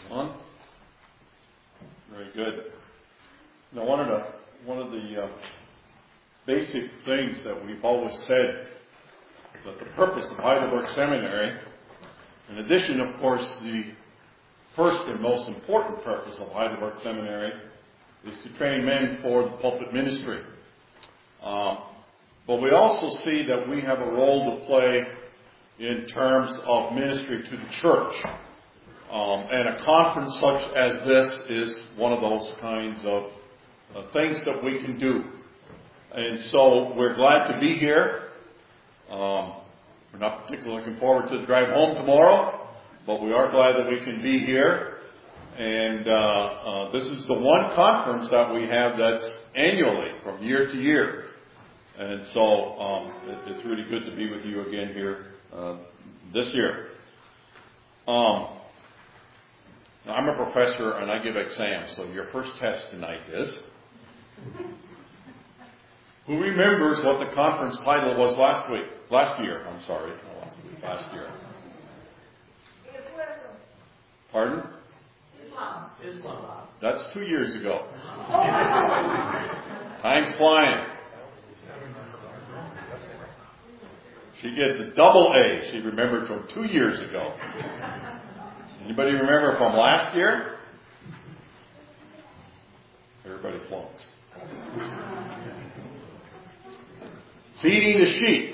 On? Very good. Now, one of the basic things that we've always said, that the purpose of Heidelberg Seminary, in addition, of course, the first and most important purpose of Heidelberg Seminary is to train men for the pulpit ministry. But we also see that we have a role to play in terms of ministry to the church. And a conference such as this is one of those kinds of things that we can do. And so we're glad to be here. We're not particularly looking forward to the drive home tomorrow, but we are glad that we can be here. And this is the one conference that we have that's annually from year to year. And so it's really good to be with you again here this year. I'm a professor and I give exams, so your first test tonight is, who remembers what the conference title was last year? Pardon? Islam. That's 2 years ago. Time's flying. She gets a double A. She remembered from 2 years ago. Anybody remember from last year? Everybody flunks. Feeding the sheep.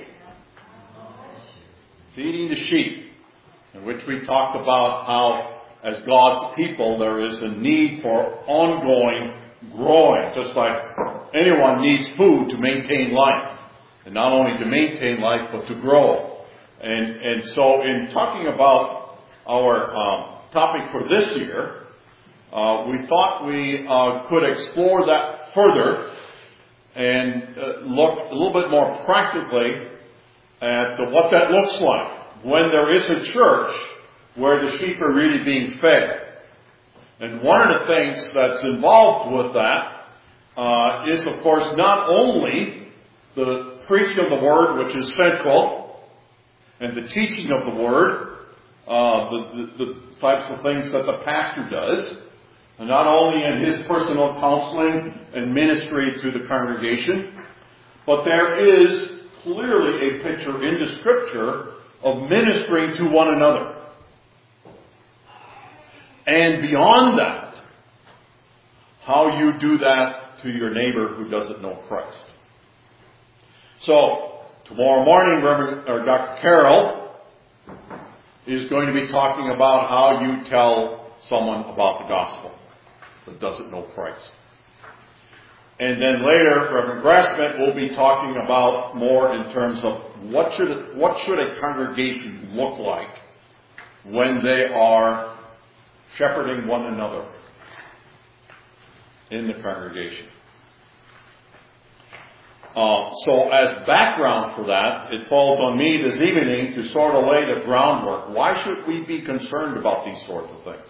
Feeding the sheep. In which we talked about how, as God's people, there is a need for ongoing growing. Just like anyone needs food to maintain life. And not only to maintain life, but to grow. And so in talking about our topic for this year, we thought we could explore that further and look a little bit more practically at what that looks like when there is a church where the sheep are really being fed. And one of the things that's involved with that is, of course, not only the preaching of the Word, which is central, and the teaching of the Word, the types of things that the pastor does, and not only in his personal counseling and ministry to the congregation, but there is clearly a picture in the Scripture of ministering to one another. And beyond that, how you do that to your neighbor who doesn't know Christ. So, tomorrow morning, Dr. Carroll is going to be talking about how you tell someone about the gospel that doesn't know Christ. And then later, Reverend Grassman will be talking about more in terms of what should a congregation look like when they are shepherding one another in the congregation. So as background for that, it falls on me this evening to sort of lay the groundwork. Why should we be concerned about these sorts of things?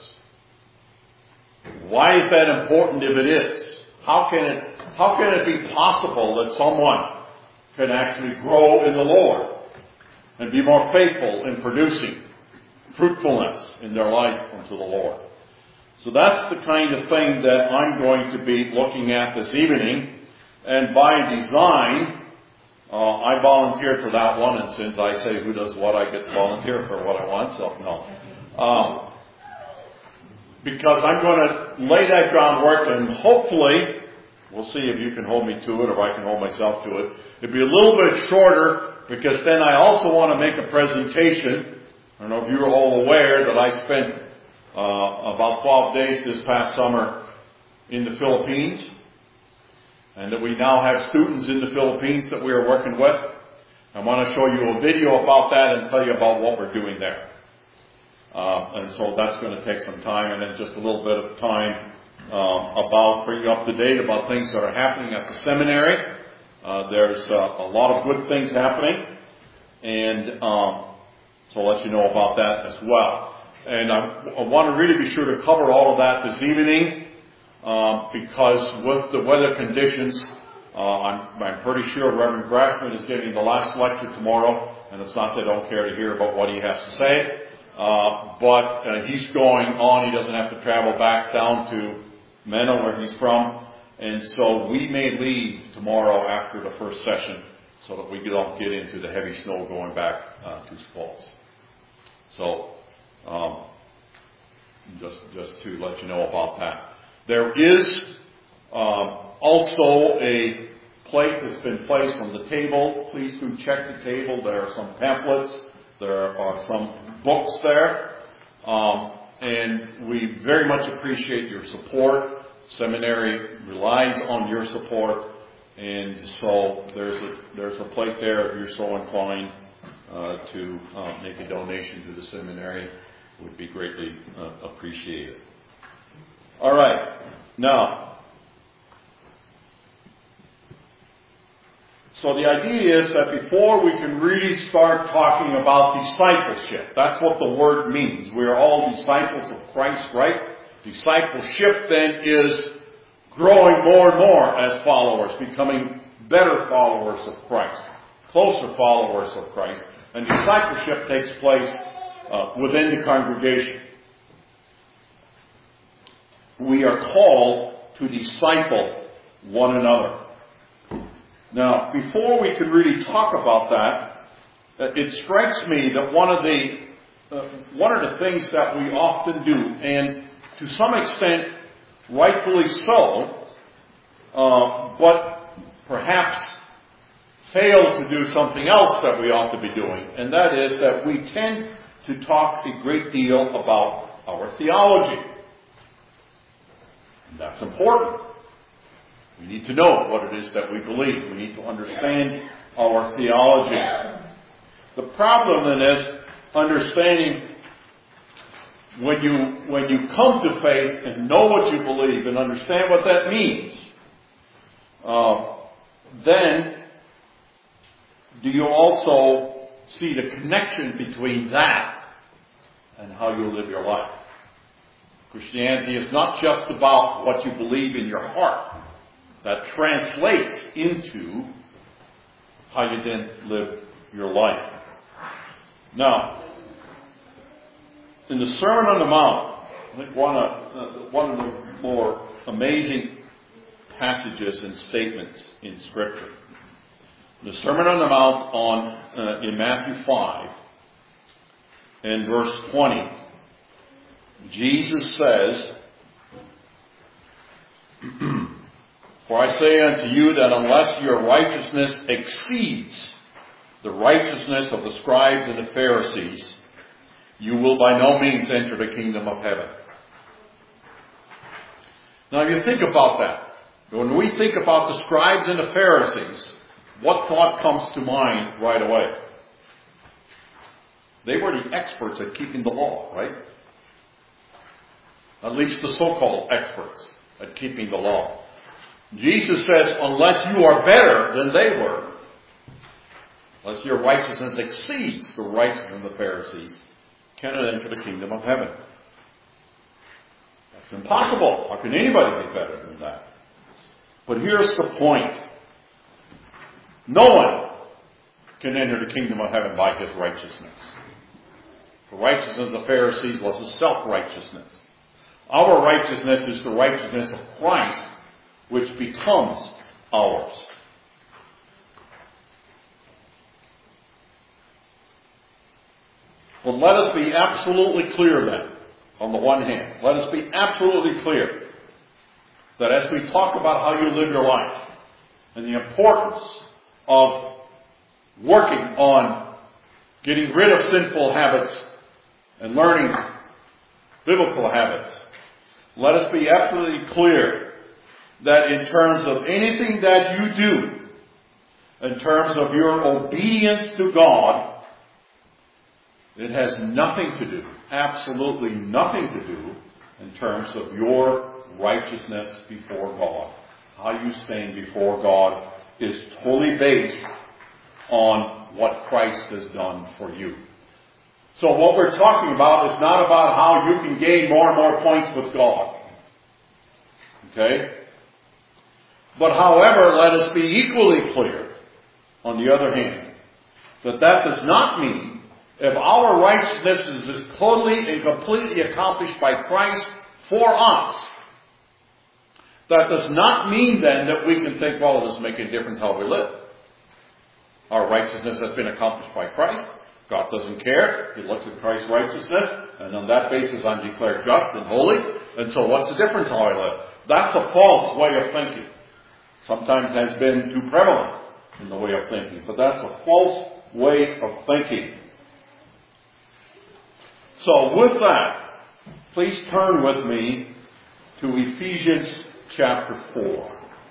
Why is that important if it is? How can it be possible that someone can actually grow in the Lord and be more faithful in producing fruitfulness in their life unto the Lord? So that's the kind of thing that I'm going to be looking at this evening. And by design, I volunteered for that one, and since I say who does what, I get to volunteer for what I want, so no. Because I'm going to lay that groundwork, and hopefully, we'll see if you can hold me to it, or if I can hold myself to it. It'll be a little bit shorter, because then I also want to make a presentation. I don't know if you're all aware that I spent about 12 days this past summer in the Philippines. And that we now have students in the Philippines that we are working with. I want to show you a video about that and tell you about what we're doing there. And so that's going to take some time, and then just a little bit of time about bringing you up to date about things that are happening at the seminary. There's a lot of good things happening, and so I'll let you know about that as well. And I want to really be sure to cover all of that this evening. Because with the weather conditions, I'm pretty sure Reverend Grassman is giving the last lecture tomorrow, and it's not that I don't care to hear about what he has to say. but he's going on. He doesn't have to travel back down to Mena, where he's from. And so we may leave tomorrow after the first session so that we don't get into the heavy snow going back to Falls. So just to let you know about that. There is also a plate that's been placed on the table. Please do check the table. There are some pamphlets. There are some books there. And we very much appreciate your support. Seminary relies on your support. And so there's a plate there if you're so inclined to make a donation to the seminary. Would be greatly appreciated. All right. Now, so the idea is that before we can really start talking about discipleship, that's what the word means. We are all disciples of Christ, right? Discipleship then is growing more and more as followers, becoming better followers of Christ, closer followers of Christ. And discipleship takes place within the congregation. We are called to disciple one another. Now, before we can really talk about that, it strikes me that one of the things that we often do, and to some extent rightfully so, but perhaps fail to do something else that we ought to be doing, and that is that we tend to talk a great deal about our theology. And that's important. We need to know what it is that we believe. We need to understand our theology. The problem then is understanding when you come to faith and know what you believe and understand what that means, then do you also see the connection between that and how you live your life? Christianity is not just about what you believe in your heart. That translates into how you then live your life. Now, in the Sermon on the Mount, I think one of the more amazing passages and statements in Scripture. The Sermon on the Mount in Matthew 5 and verse 20, Jesus says, "For I say unto you that unless your righteousness exceeds the righteousness of the scribes and the Pharisees, you will by no means enter the kingdom of heaven." Now, if you think about that, when we think about the scribes and the Pharisees, what thought comes to mind right away? They were the experts at keeping the law, right? At least the so-called experts at keeping the law. Jesus says, unless you are better than they were, unless your righteousness exceeds the righteousness of the Pharisees, cannot enter the kingdom of heaven. That's impossible. How can anybody be better than that? But here's the point. No one can enter the kingdom of heaven by his righteousness. The righteousness of the Pharisees was a self-righteousness. Our righteousness is the righteousness of Christ, which becomes ours. Well, let us be absolutely clear then, on the one hand. Let us be absolutely clear that as we talk about how you live your life and the importance of working on getting rid of sinful habits and learning biblical habits, let us be absolutely clear that in terms of anything that you do, in terms of your obedience to God, it has nothing to do, absolutely nothing to do, in terms of your righteousness before God. How you stand before God is totally based on what Christ has done for you. So what we're talking about is not about how you can gain more and more points with God. Okay? But however, let us be equally clear, on the other hand, that does not mean If our righteousness is totally and completely accomplished by Christ for us, that does not mean then that we can think, well, it doesn't make any difference how we live. Our righteousness has been accomplished by Christ. God doesn't care. He looks at Christ's righteousness, and on that basis I'm declared just and holy. And so what's the difference how I live? That's a false way of thinking. Sometimes it has been too prevalent in the way of thinking, but that's a false way of thinking. So with that, please turn with me to Ephesians chapter 4.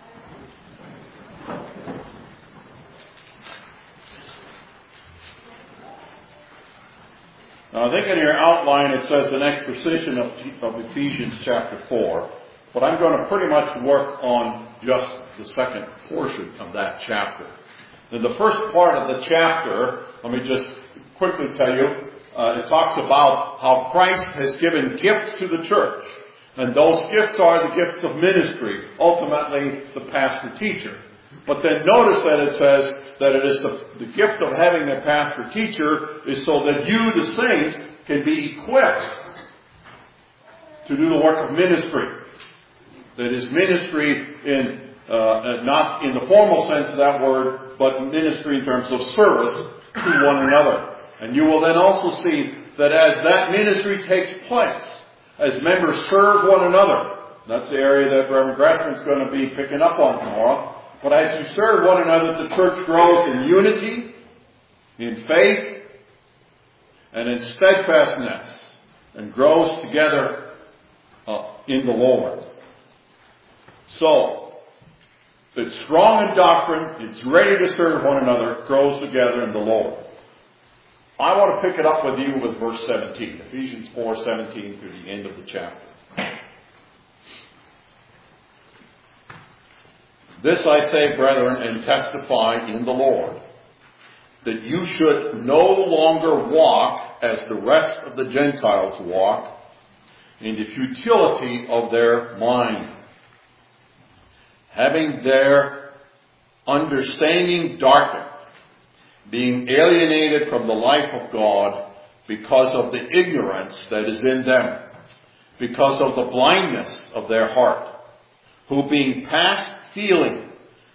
Now I think in your outline it says an exposition of Ephesians chapter 4, but I'm going to pretty much work on just the second portion of that chapter. In the first part of the chapter, let me just quickly tell you, it talks about how Christ has given gifts to the church. And those gifts are the gifts of ministry, ultimately the pastor-teacher. But then notice that it says that it is the gift of having a pastor-teacher is so that you, the saints, can be equipped to do the work of ministry. That is ministry in, not in the formal sense of that word, but ministry in terms of service to one another. And you will then also see that as that ministry takes place, as members serve one another, that's the area that Reverend Grassman is going to be picking up on tomorrow. But as you serve one another, the church grows in unity, in faith, and in steadfastness, and grows together in the Lord. So, it's strong in doctrine, it's ready to serve one another, grows together in the Lord. I want to pick it up with you with verse 17, Ephesians 4:17 through the end of the chapter. This I say, brethren, and testify in the Lord, that you should no longer walk as the rest of the Gentiles walk, in the futility of their mind, having their understanding darkened, being alienated from the life of God because of the ignorance that is in them, because of the blindness of their heart, who being past feeling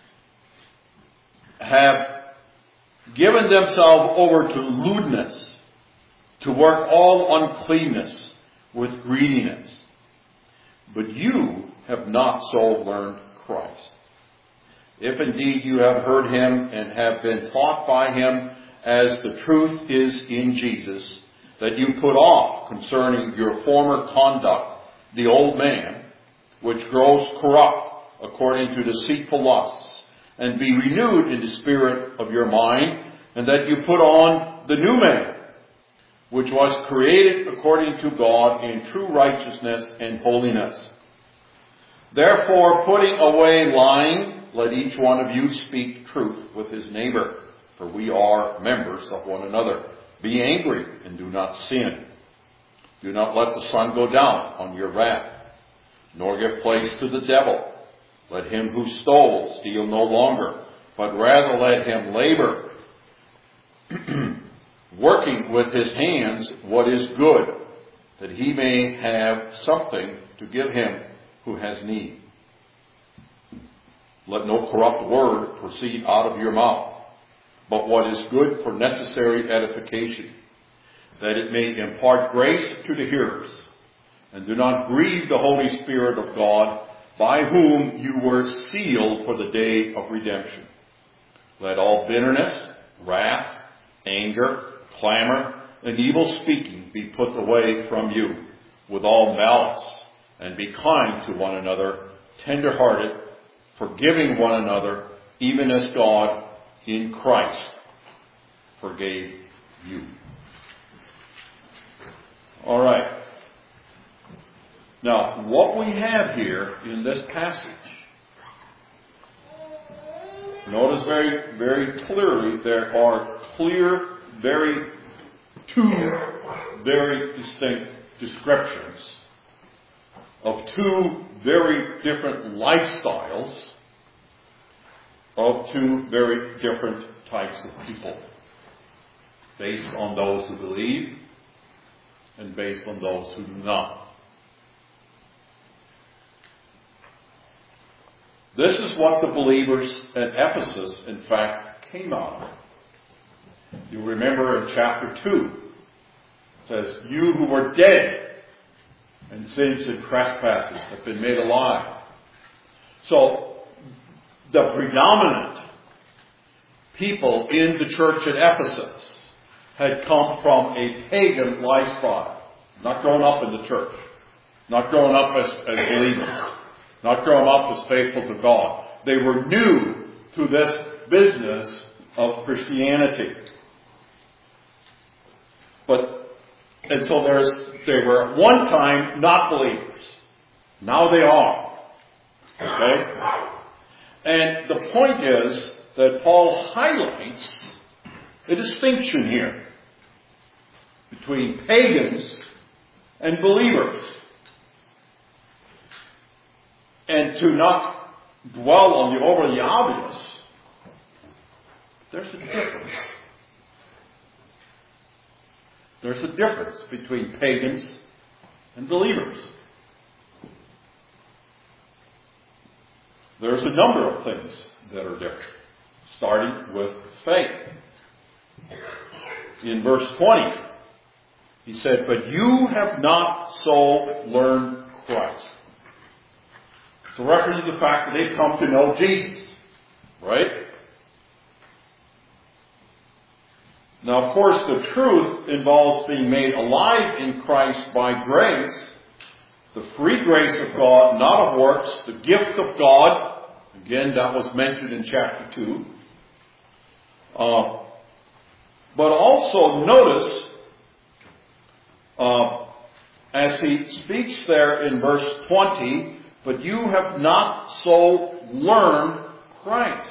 have given themselves over to lewdness, to work all uncleanness with greediness. But you have not so learned Christ. If indeed you have heard him and have been taught by him, as the truth is in Jesus, that you put off concerning your former conduct the old man, which grows corrupt according to deceitful lusts, and be renewed in the spirit of your mind, and that you put on the new man, which was created according to God in true righteousness and holiness. Therefore, putting away lying, let each one of you speak truth with his neighbor, for we are members of one another. Be angry and do not sin. Do not let the sun go down on your wrath, nor give place to the devil. Let him who stole steal no longer, but rather let him labor, working with his hands what is good, that he may have something to give him who has need. Let no corrupt word proceed out of your mouth, but what is good for necessary edification, that it may impart grace to the hearers. And do not grieve the Holy Spirit of God, by whom you were sealed for the day of redemption. Let all bitterness, wrath, anger, clamor, and evil speaking be put away from you, with all malice, and be kind to one another, tender-hearted, forgiving one another, even as God in Christ forgave you. All right. Now, what we have here in this passage, notice very, very clearly there are two very distinct descriptions of two very different lifestyles of two very different types of people. based on those who believe and based on those who do not. This is what the believers at Ephesus, in fact, came out of. You remember in chapter 2, it says, "You who were dead in sins and trespasses have been made alive." So, the predominant people in the church at Ephesus had come from a pagan lifestyle. Not grown up in the church. Not grown up as believers. Not grown up as faithful to God. They were new to this business of Christianity. And so they were at one time not believers. Now they are. Okay? And the point is that Paul highlights a distinction here between pagans and believers. And to not dwell on the overly obvious, there's a difference. There's a difference between pagans and believers. There's a number of things that are different, starting with faith. In verse 20, he said, "But you have not so learned Christ." It's a reference to the fact that they've come to know Jesus, right? Now, of course, the truth involves being made alive in Christ by grace, the free grace of God, not of works, the gift of God. Again, that was mentioned in chapter 2. But also notice, as he speaks there in verse 20, "But you have not so learned Christ."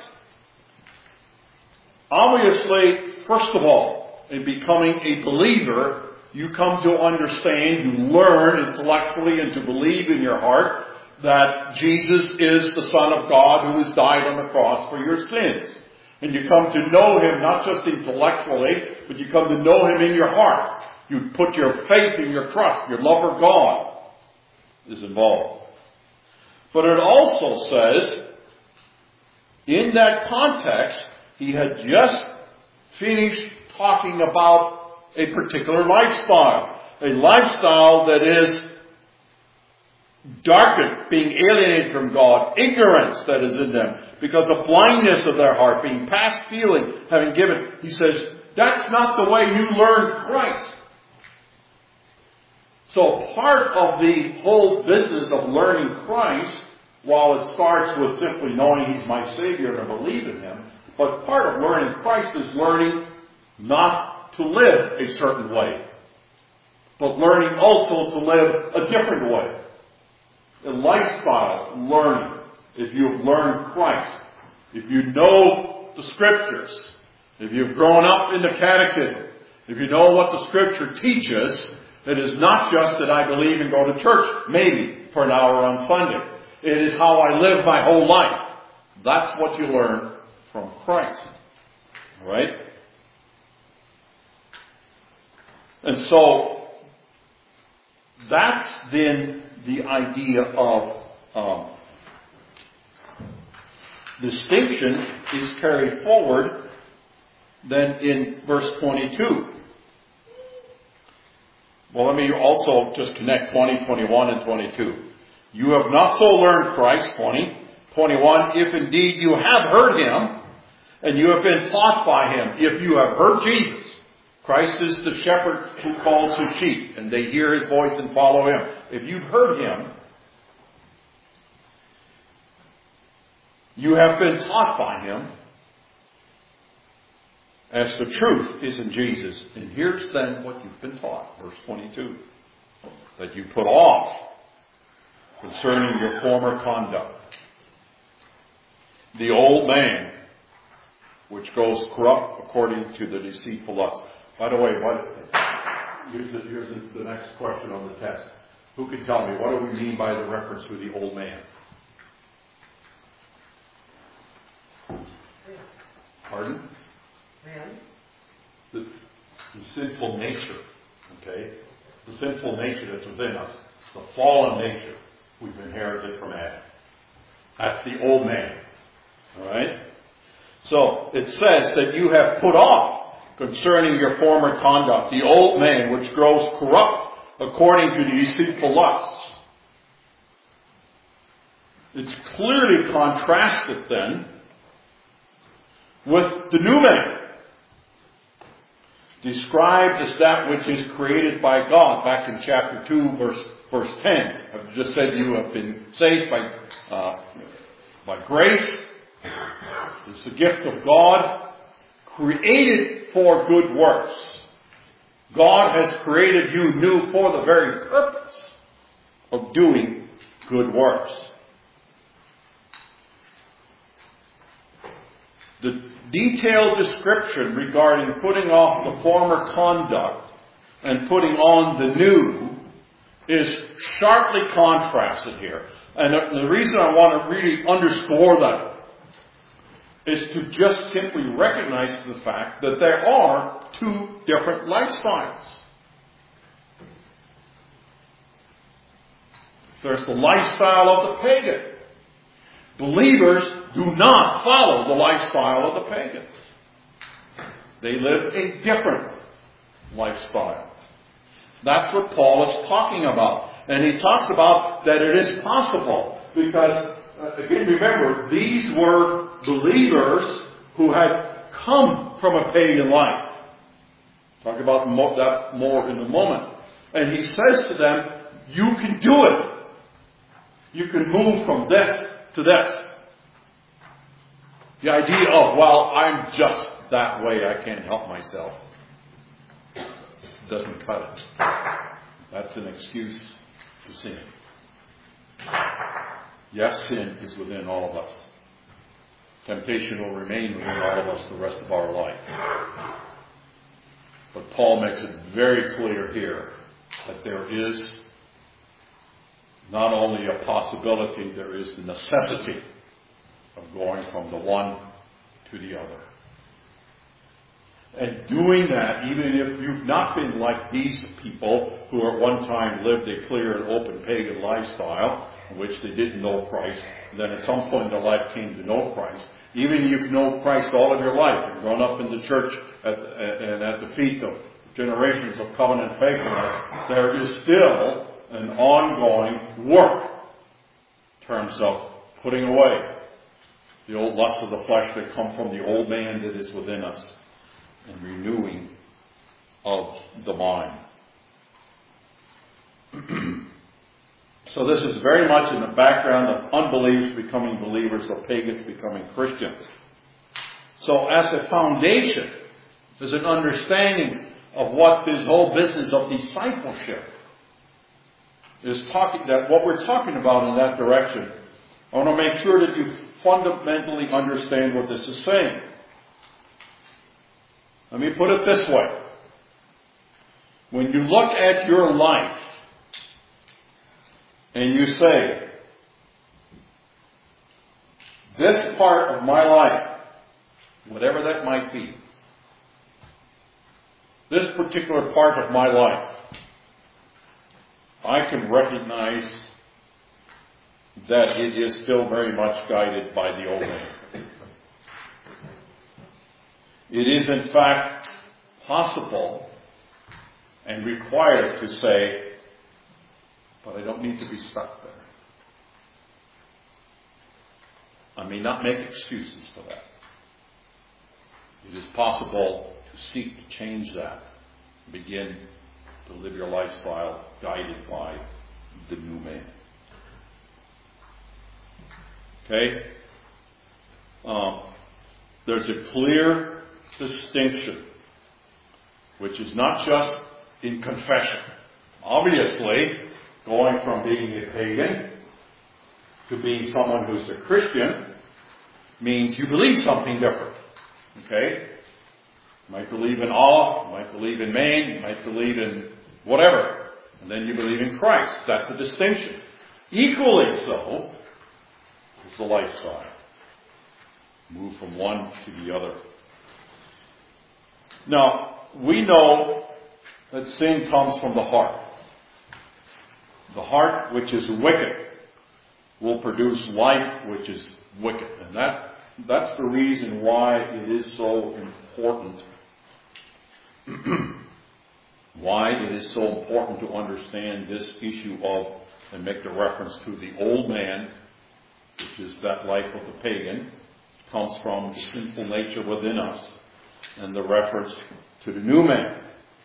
Obviously, first of all, in becoming a believer, you come to understand, you learn intellectually and to believe in your heart that Jesus is the Son of God who has died on the cross for your sins. And you come to know Him not just intellectually, but you come to know Him in your heart. You put your faith and your trust, your love for God is involved. But it also says, in that context, he had just finished talking about a particular lifestyle. A lifestyle that is darkened, being alienated from God, ignorance that is in them, because of blindness of their heart, being past feeling, having given. He says, that's not the way you learn Christ. So part of the whole business of learning Christ, while it starts with simply knowing He's my Savior and I believe in Him, but part of learning Christ is learning not to live a certain way, but learning also to live a different way. A lifestyle learning. If you've learned Christ, if you know the Scriptures, if you've grown up in the catechism, if you know what the Scripture teaches, it is not just that I believe and go to church, maybe, for an hour on Sunday. It is how I live my whole life. That's what you learn from Christ. Right? And so, that's then the idea of distinction is carried forward then in verse 22. Well, let me also just connect 20, 21, and 22. You have not so learned Christ, 20. 21, if indeed you have heard Him, and you have been taught by Him. If you have heard Jesus, Christ is the shepherd who calls His sheep, and they hear His voice and follow Him. If you've heard Him, you have been taught by Him, as the truth is in Jesus. And here's then what you've been taught, verse 22. That you put off concerning your former conduct the old man, which goes corrupt according to the deceitful lust. By the way, here's the next question on the test. Who can tell me, what do we mean by the reference to the old man? Pardon? Man. the sinful nature. Okay? The sinful nature that's within us. The fallen nature we've inherited from Adam. That's the old man. Alright? So, it says that you have put off concerning your former conduct the old man which grows corrupt according to the deceitful lusts. It's clearly contrasted then with the new man, described as that which is created by God, back in chapter 2, verse 10. I've just said you have been saved by grace. It's the gift of God, created for good works. God has created you new for the very purpose of doing good works. The detailed description regarding putting off the former conduct and putting on the new is sharply contrasted here. And the reason I want to really underscore that is to just simply recognize the fact that there are two different lifestyles. There's the lifestyle of the pagan. Believers do not follow the lifestyle of the pagans. They live a different lifestyle. That's what Paul is talking about. And he talks about that it is possible because, again, remember, these were believers who had come from a pagan life. Talk about that more in a moment. And he says to them, you can do it. You can move from this to this. The idea of, well, I'm just that way, I can't help myself, doesn't cut it. That's an excuse to sin. Yes, sin is within all of us. Temptation will remain within all of us the rest of our life. But Paul makes it very clear here that there is not only a possibility, there is the necessity of going from the one to the other. And doing that, even if you've not been like these people who at one time lived a clear and open pagan lifestyle, in which they didn't know Christ, then at some point in their life came to know Christ. Even if you've known Christ all of your life, you've grown up in the church and at the feet of generations of covenant faithfulness, there is still an ongoing work in terms of putting away the old lusts of the flesh that come from the old man that is within us and renewing of the mind. So this is very much in the background of unbelievers becoming believers, of pagans becoming Christians. So as a foundation, there's an understanding of what this whole business of discipleship is talking, that what we're talking about in that direction. I want to make sure that you fundamentally understand what this is saying. Let me put it this way. When you look at your life and you say, this part of my life, whatever that might be, this particular part of my life, I can recognize that it is still very much guided by the old man. It is in fact possible and required to say, but I don't need to be stuck there. I may not make excuses for that. It is possible to seek to change that. Begin to live your lifestyle guided by the new man. Okay? There's a clear distinction, which is not just in confession. Obviously, going from being a pagan to being someone who's a Christian means you believe something different. Okay? You might believe in Allah, you might believe in man, you might believe in whatever. And then you believe in Christ. That's a distinction. Equally so is the lifestyle. Move from one to the other. Now, we know that sin comes from the heart. The heart, which is wicked, will produce life, which is wicked. And that's the reason why it is so important. Why it is so important to understand this issue of, and make the reference to the old man, which is that life of the pagan, comes from the sinful nature within us, and the reference to the new man.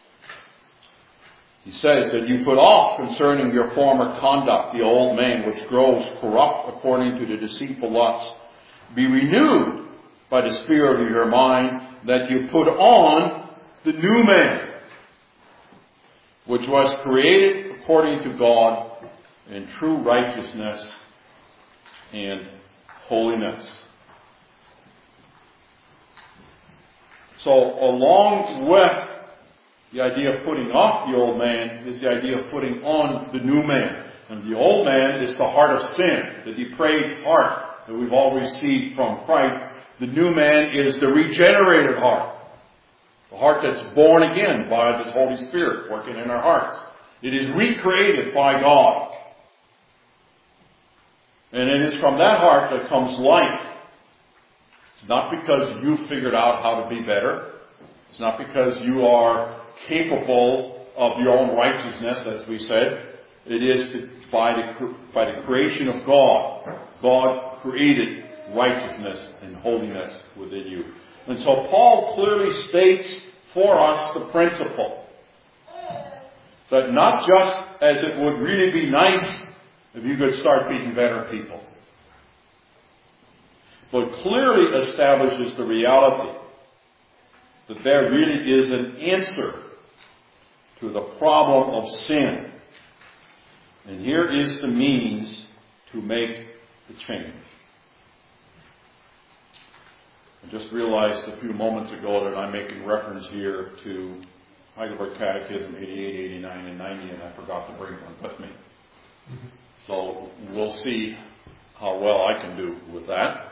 He says that you put off concerning your former conduct the old man which grows corrupt according to the deceitful lusts. Be renewed by the spirit of your mind, that you put on the new man, which was created according to God in true righteousness and holiness. So along with the idea of putting off the old man is the idea of putting on the new man. And the old man is the heart of sin, the depraved heart that we've all received from Christ. The new man is the regenerated heart. The heart that's born again by this Holy Spirit working in our hearts. It is recreated by God. And it is from that heart that comes life. It's not because you figured out how to be better. It's not because you are capable of your own righteousness, as we said. It is by the creation of God. God created righteousness and holiness within you. And so Paul clearly states for us the principle that not just as it would really be nice if you could start being better people, but clearly establishes the reality that there really is an answer to the problem of sin. And here is the means to make the change. I just realized a few moments ago that I'm making reference here to Heidelberg Catechism 88, 89, and 90, and I forgot to bring one with me. So we'll see how well I can do with that.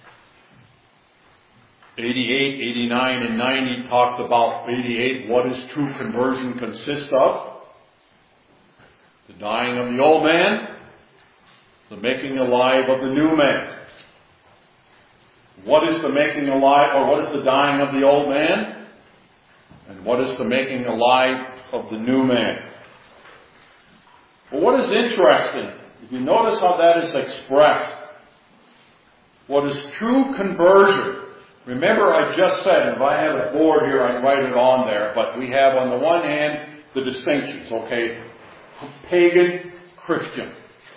88, 89, and 90 talks about 88, what does true conversion consist of? The dying of the old man, the making alive of the new man. What is the making alive, or what is the dying of the old man? And what is the making alive of the new man? But what is interesting, if you notice how that is expressed, what is true conversion? Remember I just said, if I have a board here, I can write it on there, but we have on the one hand the distinctions, okay? Pagan, Christian.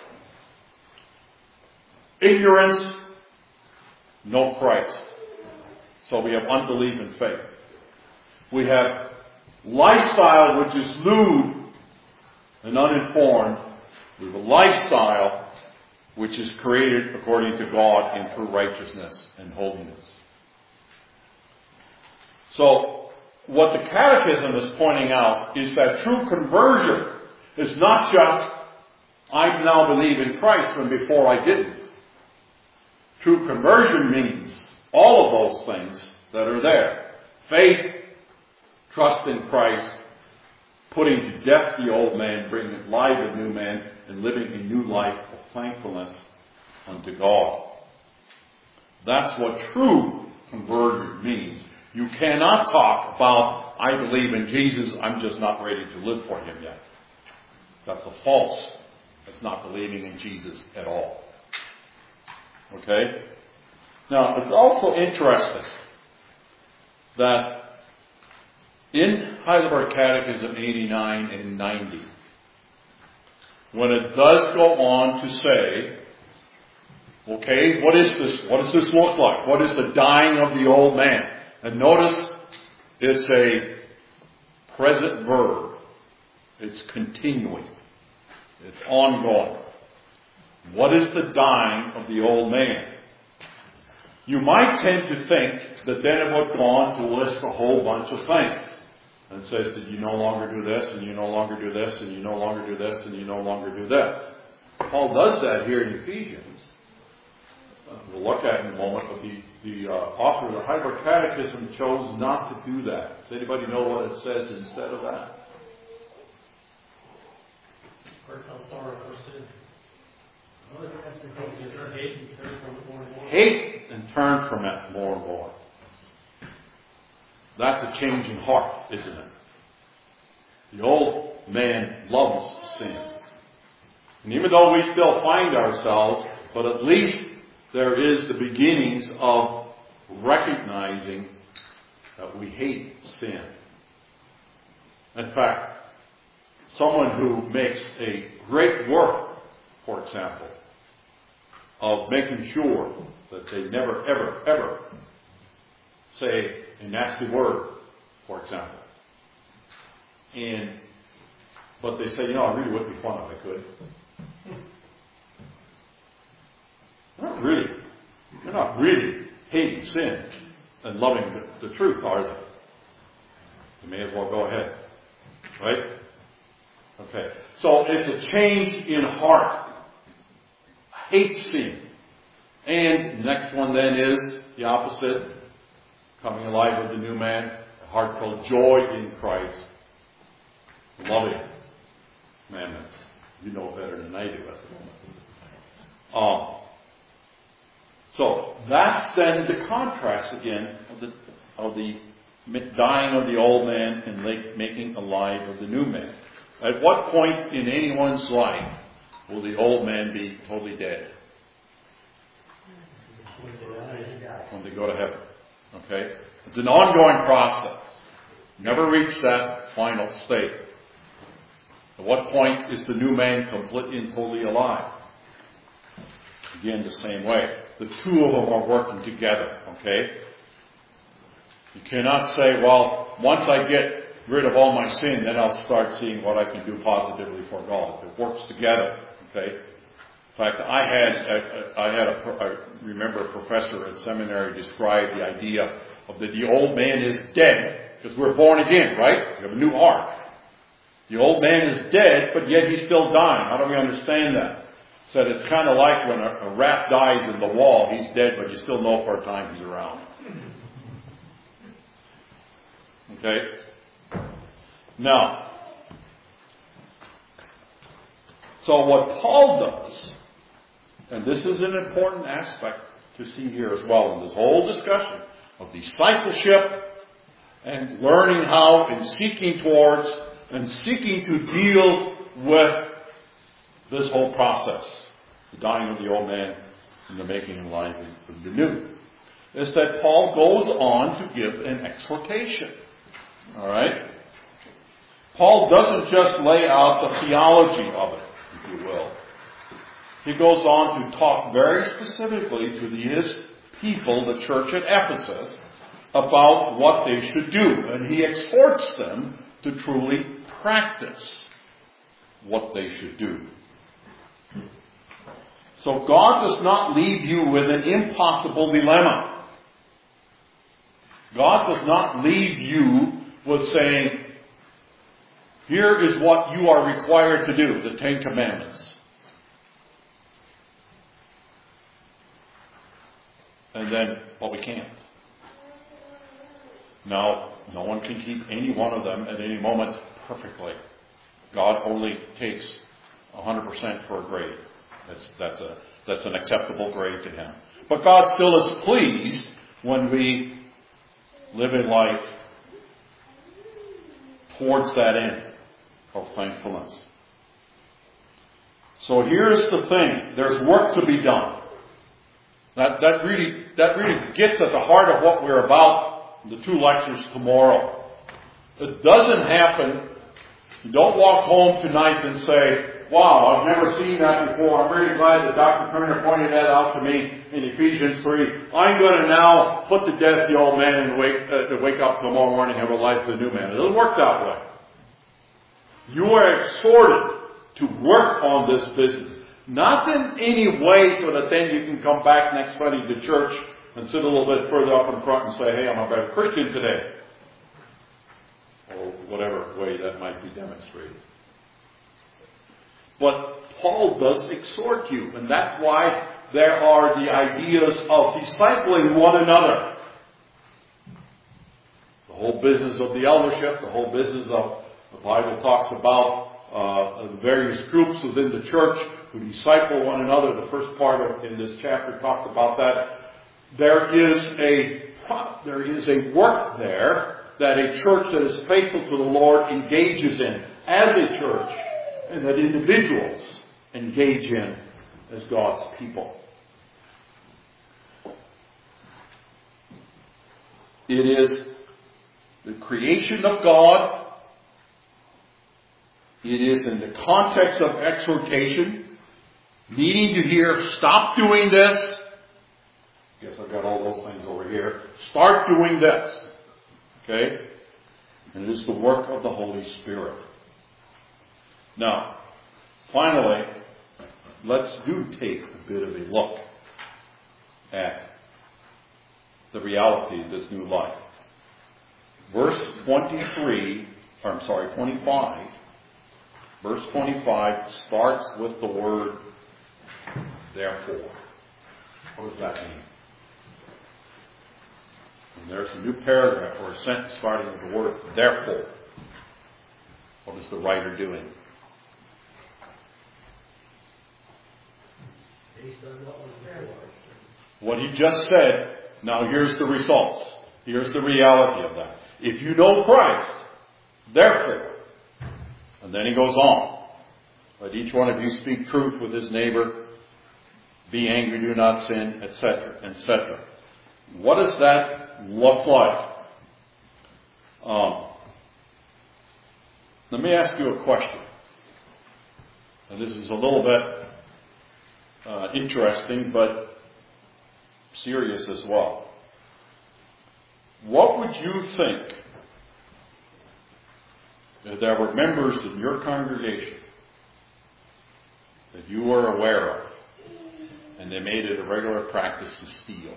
Ignorance, no Christ. So we have unbelief and faith. We have lifestyle which is lewd and uninformed. We have a lifestyle which is created according to God in true righteousness and holiness. So what the Catechism is pointing out is that true conversion is not just, I now believe in Christ when before I didn't. True conversion means all of those things that are there. Faith, trust in Christ, putting to death the old man, bringing alive the new man, and living a new life of thankfulness unto God. That's what true conversion means. You cannot talk about, I believe in Jesus, I'm just not ready to live for Him yet. That's a false. That's not believing in Jesus at all. Okay? Now, it's also interesting that in Heidelberg Catechism 89 and 90, when it does go on to say, okay, what is this? What does this look like? What is the dying of the old man? And notice it's a present verb. It's continuing. It's ongoing. What is the dying of the old man? You might tend to think that then it would go on to list a whole bunch of things. And it says that you no longer do this, and you no longer do this, and you no longer do this, and you no longer do this. Paul does that here in Ephesians. we'll look at in a moment, but the author of the Heidelberg Catechism chose not to do that. Does anybody know what it says instead of that? Hate and turn from it more and more. That's a change in heart, isn't it? The old man loves sin. And even though we still find ourselves, but at least there is the beginnings of recognizing that we hate sin. In fact, someone who makes a great work, for example, of making sure that they never, ever, ever say a nasty word, for example. But they say, I really would be fun if I could. They're not really hating sin and loving the truth, are they? You may as well go ahead. Right? Okay. So it's a change in heart. Hate sin. And the next one then is the opposite. Coming alive with the new man. A heart called joy in Christ. Loving commandments. You know better than I do at the moment. So that's then the contrast again of the dying of the old man and making alive of the new man. At what point in anyone's life will the old man be totally dead? When they go to heaven. Okay? It's an ongoing process. Never reach that final state. At what point is the new man completely and totally alive? Again, the same way. The two of them are working together, okay? You cannot say, well, once I get rid of all my sin, then I'll start seeing what I can do positively for God. It works together, okay? In fact, I remember a professor at seminary describe the idea of that the old man is dead, because we're born again, right? We have a new heart. The old man is dead, but yet he's still dying. How do we understand that? Said it's kind of like when a rat dies in the wall, he's dead, but you still know for a time he's around. Okay? Now, so what Paul does, and this is an important aspect to see here as well in this whole discussion of discipleship and learning how and seeking towards and seeking to deal with this whole process, the dying of the old man and the making alive of the new, is that Paul goes on to give an exhortation. All right? Paul doesn't just lay out the theology of it, if you will. He goes on to talk very specifically to his people, the church at Ephesus, about what they should do. And he exhorts them to truly practice what they should do. So God does not leave you with an impossible dilemma. God does not leave you with saying, here is what you are required to do, the Ten Commandments. And then, well, we can't. Now, no one can keep any one of them at any moment perfectly. God only takes 100% for a grade. That's an acceptable grade to Him. But God still is pleased when we live in life towards that end of thankfulness. So here's the thing. There's work to be done. That really gets at the heart of what we're about in the 2 lectures tomorrow. It doesn't happen. You don't walk home tonight and say, wow, I've never seen that before. I'm really glad that Dr. Turner pointed that out to me in Ephesians 3. I'm going to now put to death the old man and wake up tomorrow morning and have a life with a new man. It doesn't work that way. You are exhorted to work on this business. Not in any way so that then you can come back next Sunday to church and sit a little bit further up in front and say, hey, I'm a better Christian today. Or whatever way that might be demonstrated. But Paul does exhort you, and that's why there are the ideas of discipling one another. The whole business of the eldership, the whole business of, the Bible talks about the various groups within the church who disciple one another. The first part in this chapter talked about that. There is a work there that a church that is faithful to the Lord engages in as a church, and that individuals engage in as God's people. It is the creation of God. It is in the context of exhortation, needing to hear, stop doing this. Guess I've got all those things over here. Start doing this. Okay? And it is the work of the Holy Spirit. Now, finally, let's take a bit of a look at the reality of this new life. Verse 25, verse 25 starts with the word therefore. What does that mean? And there's a new paragraph or a sentence starting with the word therefore. What is the writer doing? Based on what was before. What he just said, now here's the results. Here's the reality of that. If you know Christ, therefore, and then he goes on, let each one of you speak truth with his neighbor, be angry, do not sin, etc., etc. What does that look like? Let me ask you a question. And this is a little bit interesting, but serious as well. What would you think if there were members in your congregation that you were aware of, and they made it a regular practice to steal?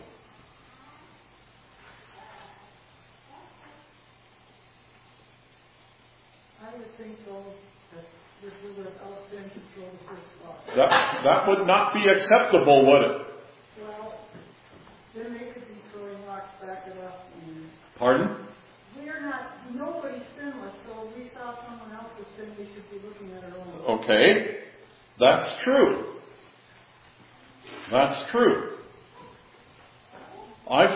I would think so, that this was without sin control the first law. That would not be acceptable, would it? Well, then they could be throwing rocks back at us. Pardon? Nobody's sinless, so if we saw someone else's sin, we should be looking at our own. Okay, that's true. That's true. I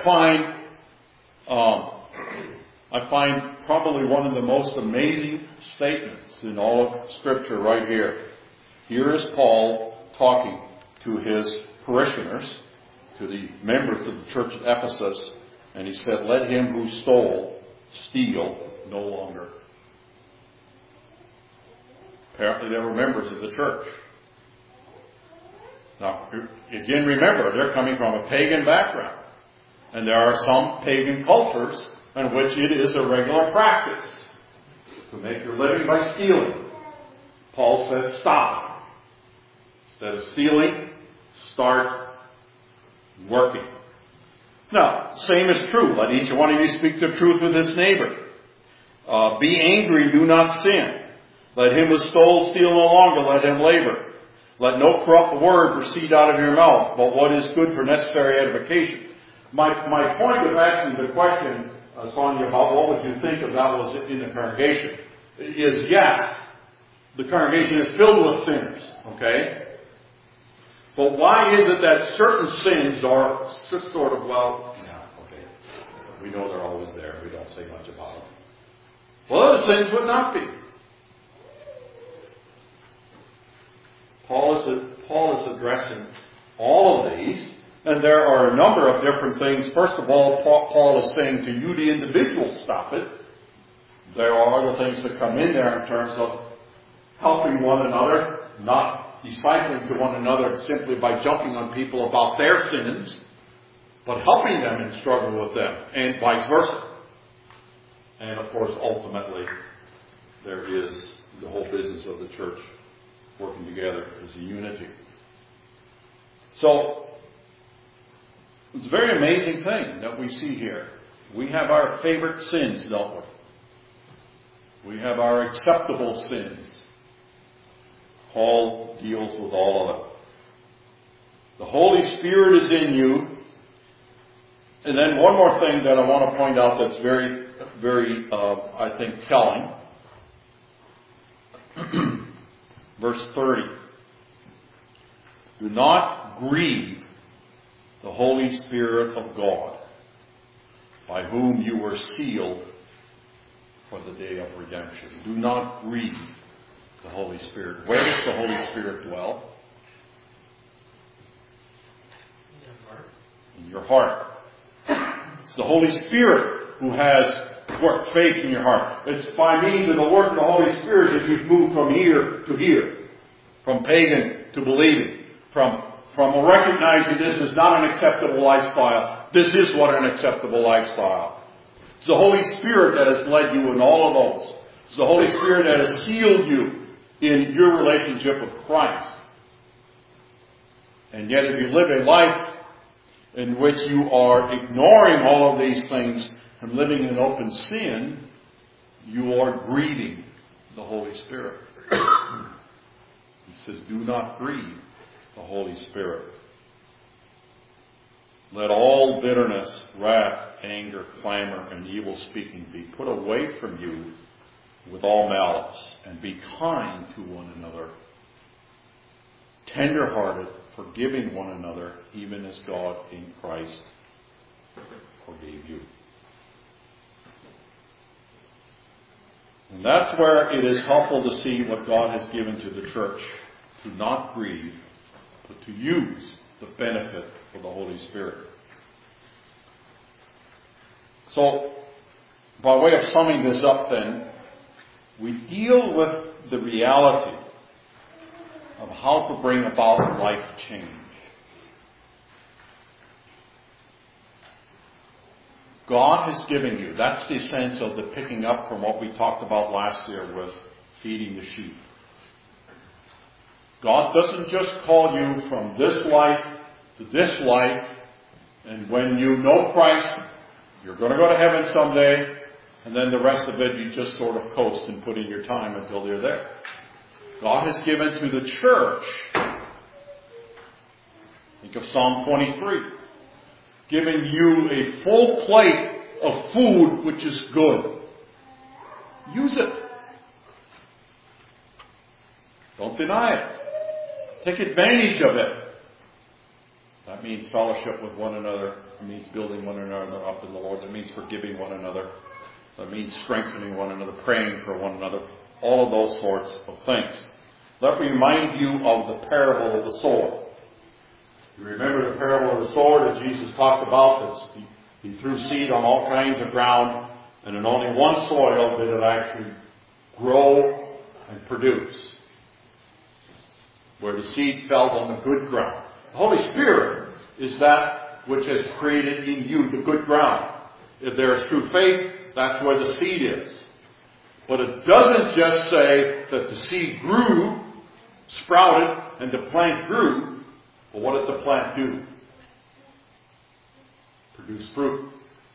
find probably one of the most amazing statements in all of Scripture right here. Here is Paul talking to his parishioners, to the members of the church at Ephesus, and he said, "Let him who stole steal no longer." Apparently they were members of the church. Now, again, remember, they're coming from a pagan background. And there are some pagan cultures in which it is a regular practice to make your living by stealing. Paul says, stop. Instead of stealing, start working. Now, same is true. Let each one of you speak the truth with his neighbor. Be angry, do not sin. Let him who stole steal no longer, let him labor. Let no corrupt word proceed out of your mouth, but what is good for necessary edification. My point of asking the question, Sonia, about what would you think if that was in the congregation, is yes, the congregation is filled with sinners, okay? But why is it that certain sins are just sort of, we know they're always there, we don't say much about them. Well, other sins would not be. Paul is addressing all of these, and there are a number of different things. First of all, Paul is saying to you, the individual, stop it. There are other things that come in there in terms of helping one another, not discipling to one another simply by jumping on people about their sins, but helping them in struggle with them, and vice versa. And of course, ultimately, there is the whole business of the church working together as a unity. So, it's a very amazing thing that we see here. We have our favorite sins, don't we? We have our acceptable sins. Paul deals with all of them. The Holy Spirit is in you. And then one more thing that I want to point out that's very, very, I think, telling. Verse 30. Do not grieve the Holy Spirit of God, by whom you were sealed for the day of redemption. Do not grieve the Holy Spirit. Where does the Holy Spirit dwell? In your heart. It's the Holy Spirit who has worked faith in your heart. It's by means of the work of the Holy Spirit that you've moved from here to here. From pagan to believing. From recognizing this is not an acceptable lifestyle. This is what an acceptable lifestyle. It's the Holy Spirit that has led you in all of those. It's the Holy Spirit that has sealed you in your relationship with Christ. And yet if you live a life in which you are ignoring all of these things and living in open sin, you are grieving the Holy Spirit. He says, do not grieve the Holy Spirit. Let all bitterness, wrath, anger, clamor, and evil speaking be put away from you with all malice, and be kind to one another, tender-hearted, forgiving one another, even as God in Christ forgave you. And that's where it is helpful to see what God has given to the church. To not grieve, but to use the benefit of the Holy Spirit. So, by way of summing this up then, we deal with the reality of how to bring about life change. God has given you, that's the sense of the picking up from what we talked about last year with feeding the sheep. God doesn't just call you from this life to this life, and when you know Christ, you're going to go to heaven someday, and then the rest of it you just sort of coast and put in your time until you're there. God has given to the church, think of Psalm 23, given you a full plate of food which is good. Use it. Don't deny it. Take advantage of it. That means fellowship with one another. It means building one another up in the Lord. That means forgiving one another. That means strengthening one another, praying for one another. All of those sorts of things. Let me remind you of the parable of the sword. You remember the parable of the sword that Jesus talked about? He threw seed on all kinds of ground, and in only one soil did it actually grow and produce. Where the seed fell on the good ground. The Holy Spirit is that which has created in you the good ground. If there is true faith, that's where the seed is. But it doesn't just say that the seed grew, sprouted, and the plant grew. But what did the plant do? Produce fruit.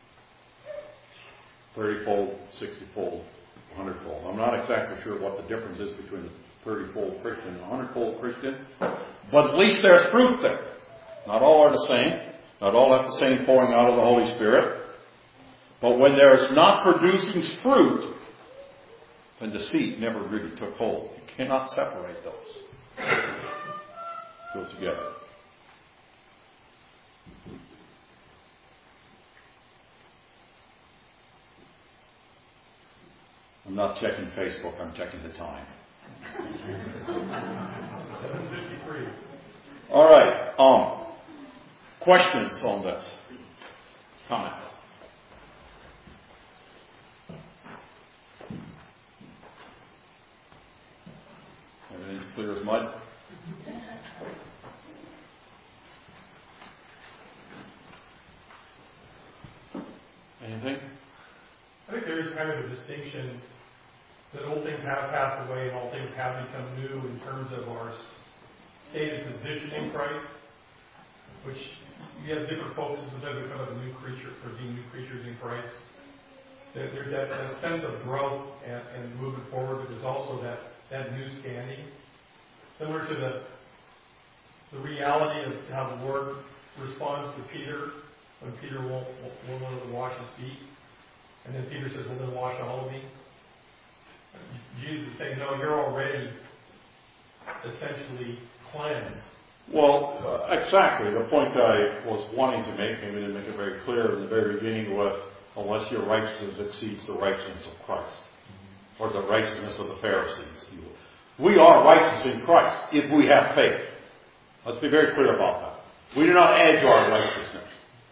30-fold, 60-fold, 100-fold. I'm not exactly sure what the difference is between a 30-fold Christian and a 100-fold Christian. But at least there's fruit there. Not all are the same. Not all have the same pouring out of the Holy Spirit. But when there's not producing fruit, then the seed never really took hold. You cannot separate those. Go together. I'm not checking Facebook, I'm checking the time. 7:53. All right. Questions on this? Comments? Everything clear as mud? Anything? I think there is kind of a distinction that old things have passed away and all things have become new in terms of our stated position in Christ, which you have different focuses as we become a new creature, or being new creatures in Christ. There's that sense of growth and moving forward, but there's also that new standing. Similar to the reality of how the Lord responds to Peter when Peter won't want to wash his feet. And then Peter says, well, then wash all of me. Jesus is saying, no, you're already essentially cleansed. Well, exactly. The point that I was wanting to make, maybe to make it very clear in the very beginning, was unless your righteousness exceeds the righteousness of Christ, or the righteousness of the Pharisees. We are righteous in Christ if we have faith. Let's be very clear about that. We do not add to our righteousness.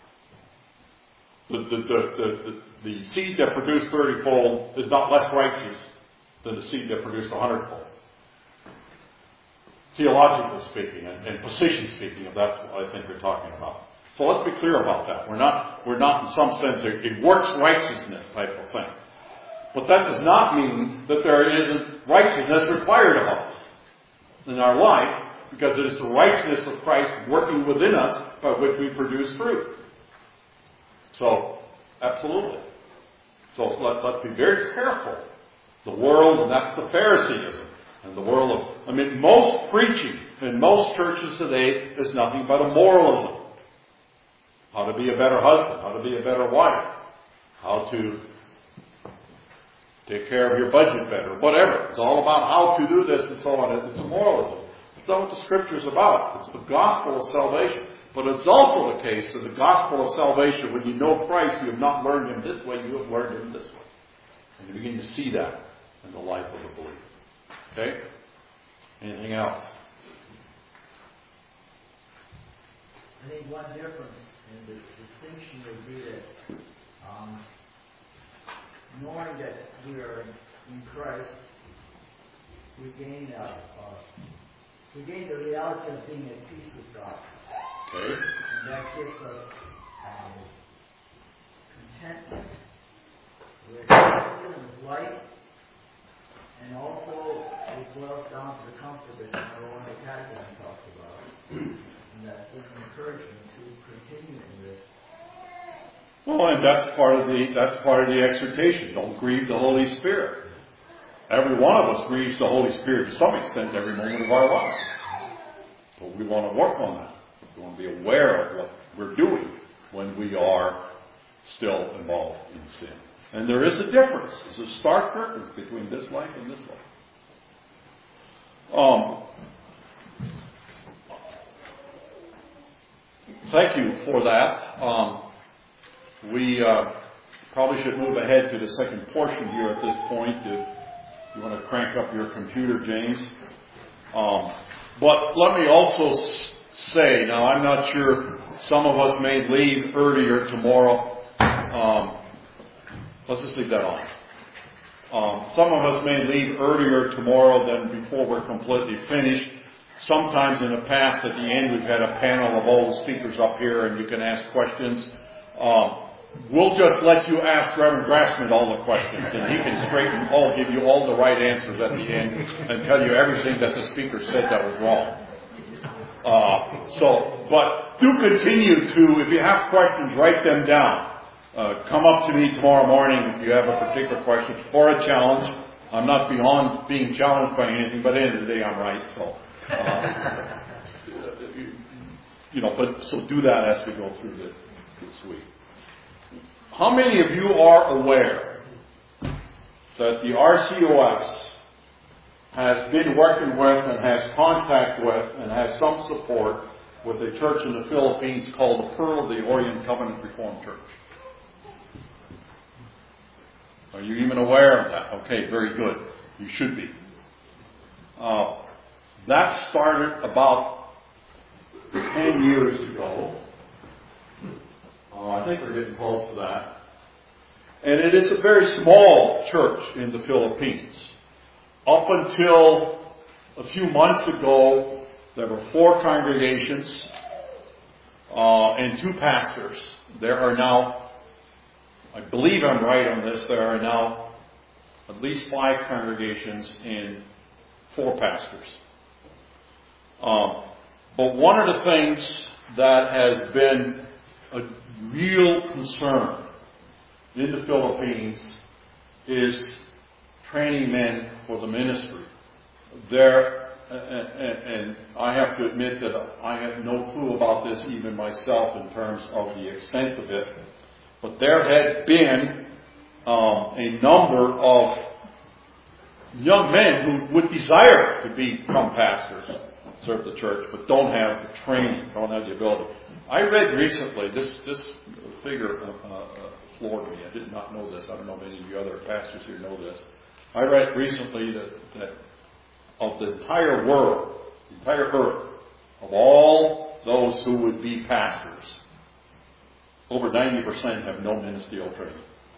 The seed that produced 30-fold is not less righteous than the seed that produced 100-fold. Theologically speaking, and position speaking, if that's what I think we're talking about. So let's be clear about that. We're not in some sense a works righteousness type of thing. But that does not mean that there isn't righteousness required of us in our life, because it is the righteousness of Christ working within us by which we produce fruit. So, absolutely. So let's be very careful. The world, and that's the Phariseeism, and the world of, most preaching in most churches today is nothing but a moralism. How to be a better husband, how to be a better wife, how to take care of your budget better, whatever. It's all about how to do this and so on. It's a moralism. It's not what the Scripture is about. It's the gospel of salvation. But it's also the case that the gospel of salvation, when you know Christ, you have not learned Him this way, you have learned Him this way. And you begin to see that in the life of the believer. Okay? Anything else? I think one difference in the distinction would be that knowing that we are in Christ, we gain the reality of being at peace with God. Okay. And that gives us contentment with life, and also it boils down to the comfort that Aaron Catherine talked about. And that's an encouragement to continue in this. Well, and that's part of the exhortation. Don't grieve the Holy Spirit. Every one of us grieves the Holy Spirit to some extent every moment of our lives. But we want to work on that. We want to be aware of what we're doing when we are still involved in sin. And there is a difference. There's a stark difference between this life and this life. Thank you for that. We probably should move ahead to the second portion here at this point. If you want to crank up your computer, James. But let me also say, now I'm not sure, some of us may leave earlier tomorrow. Let's just leave that on. Some of us may leave earlier tomorrow than before we're completely finished. Sometimes in the past, at the end, we've had a panel of all the speakers up here and you can ask questions. We'll just let you ask Reverend Grassman all the questions, and he can give you all the right answers at the end and tell you everything that the speaker said that was wrong. But do continue to, if you have questions, write them down. Come up to me tomorrow morning if you have a particular question or a challenge. I'm not beyond being challenged by anything, but at the end of the day, I'm right. So, so do that as we go through this week. How many of you are aware that the RCOS has been working with and has contact with and has some support with a church in the Philippines called the Pearl of the Orient Covenant Reformed Church? Are you even aware of that? Okay, very good. You should be. That started about 10 years ago. I think we're getting close to that. And it is a very small church in the Philippines. Up until a few months ago, there were 4 congregations and 2 pastors. There are now, I believe I'm right on this, there are now at least 5 congregations and 4 pastors. But one of the things that has been a real concern in the Philippines is training men for the ministry. There and I have to admit that I have no clue about this even myself in terms of the extent of it, but there had been a number of young men who would desire to become pastors, serve the church, but don't have the training, don't have the ability. I read recently, this figure floored me. I did not know this. I don't know if any of you other pastors here know this. I read recently that of the entire world, the entire earth, of all those who would be pastors, over 90% have no ministerial training.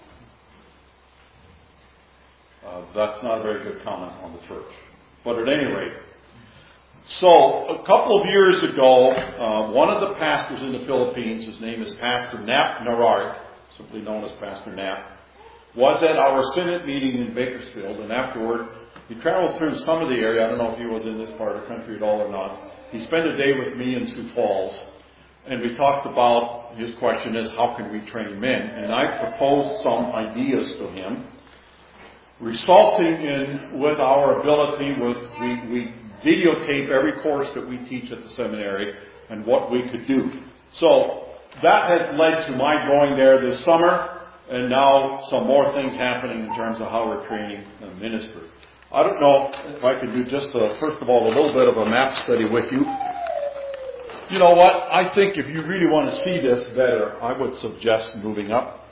That's not a very good comment on the church. But at any rate, so a couple of years ago, one of the pastors in the Philippines, his name is Pastor Nap Narari, simply known as Pastor Nap, was at our Synod meeting in Bakersfield, and afterward he traveled through some of the area. I don't know if he was in this part of the country at all or not. He spent a day with me in Sioux Falls, and we talked about, his question is, how can we train men? And I proposed some ideas to him, resulting in, with our ability, we videotape every course that we teach at the seminary and what we could do. So that has led to my going there this summer, and now some more things happening in terms of how we're training the ministry. I don't know if I could do just, first of all, a little bit of a map study with you. You know what? I think if you really want to see this better, I would suggest moving up.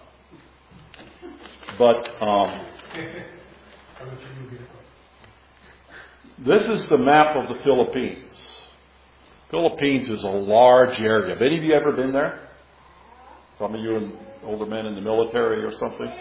But this is the map of the Philippines. Philippines is a large area. Have any of you ever been there? Some of you older men in the military or something?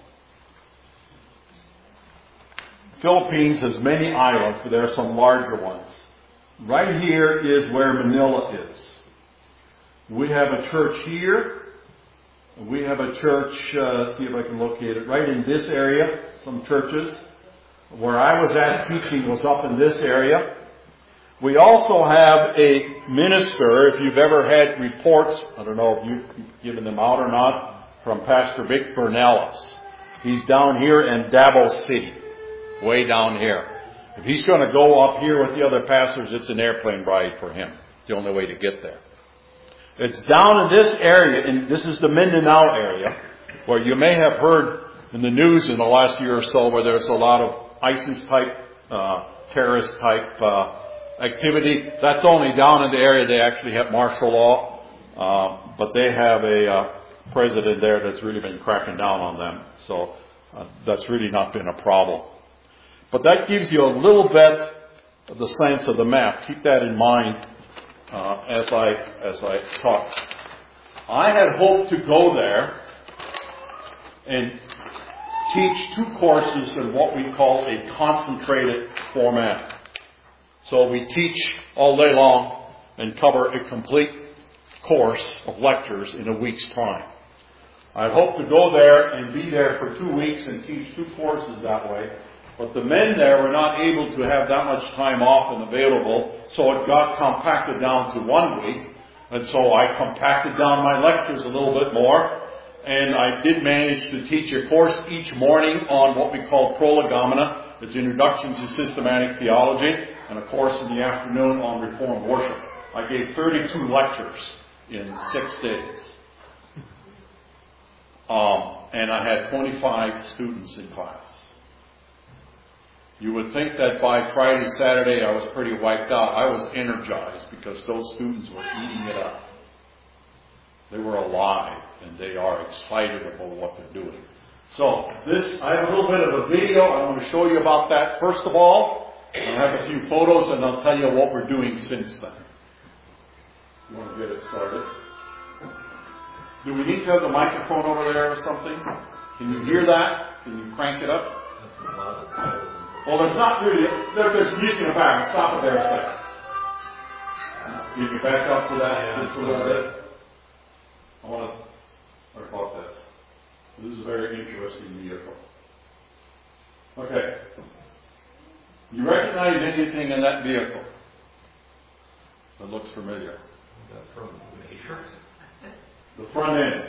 Philippines has many islands, but there are some larger ones. Right here is where Manila is. We have a church here. We have a church, see if I can locate it, right in this area, some churches. Where I was at teaching was up in this area. We also have a minister, if you've ever had reports, I don't know if you've given them out or not, from Pastor Vic Bernellis. He's down here in Davao City, way down here. If he's going to go up here with the other pastors, it's an airplane ride for him. It's the only way to get there. It's down in this area, and this is the Mindanao area, where you may have heard in the news in the last year or so where there's a lot of ISIS-type, terrorist-type activity. That's only down in the area they actually have martial law, but they have a president there that's really been cracking down on them. So that's really not been a problem. But that gives you a little bit of the sense of the map. Keep that in mind as I talk. I had hoped to go there and teach 2 courses in what we call a concentrated format. So we teach all day long and cover a complete course of lectures in a week's time. I hope to go there and be there for 2 weeks and teach 2 courses that way. But the men there were not able to have that much time off and available, so it got compacted down to 1 week. And so I compacted down my lectures a little bit more. And I did manage to teach a course each morning on what we call Prolegomena. It's Introduction to Systematic Theology, and a course in the afternoon on Reformed Worship. I gave 32 lectures in 6 days. And I had 25 students in class. You would think that by Friday, Saturday, I was pretty wiped out. I was energized because those students were eating it up. They were alive, and they are excited about what they're doing. So, I have a little bit of a video. I want to show you about that. First of all, I have a few photos, and I'll tell you what we're doing since then. You want to get it started? Do we need to have the microphone over there or something? Can you hear that? Can you crank it up? Well, there's not really. There's music in the back. Stop it there a second. You can back up to that just a little bit. I want to talk about that. This is a very interesting vehicle. Okay. You recognize anything in that vehicle that looks familiar? The front end.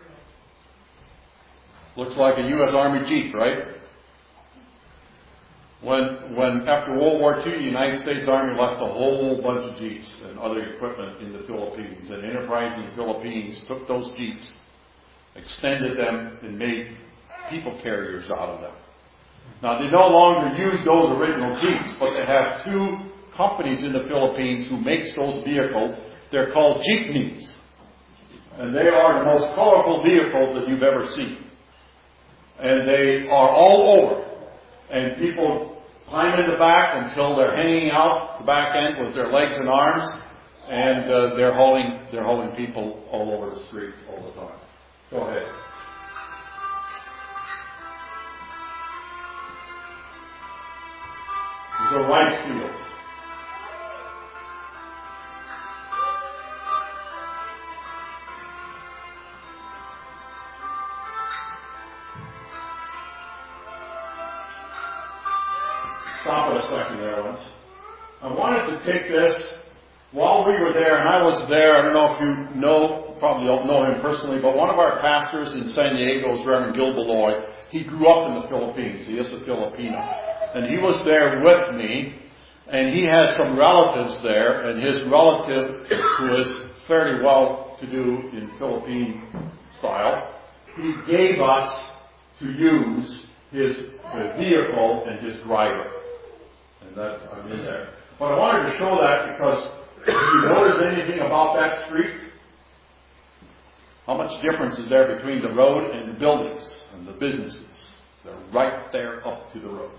Looks like a U.S. Army Jeep, right? When after World War II, the United States Army left a whole bunch of Jeeps and other equipment in the Philippines. And Enterprise in the Philippines took those Jeeps, extended them, and made people carriers out of them. Now, they no longer use those original Jeeps, but they have two companies in the Philippines who makes those vehicles. They're called jeepneys. And they are the most colorful vehicles that you've ever seen. And they are all over. And people climb in the back until they're hanging out the back end with their legs and arms. And they're hauling people all over the streets all the time. Go ahead. These are rice fields. Stop it a second there, Lance. I wanted to take this while we were there, and I was there. I don't know if you know, probably don't know him personally, but one of our pastors in San Diego is Reverend Gil Beloy. He grew up in the Philippines. He is a Filipino. And he was there with me, and he has some relatives there, and his relative, who is fairly well-to-do in Philippine style, he gave us to use his vehicle and his driver. And I'm in there. But I wanted to show that because if you notice anything about that street, how much difference is there between the road and the buildings and the businesses? They're right there up to the road.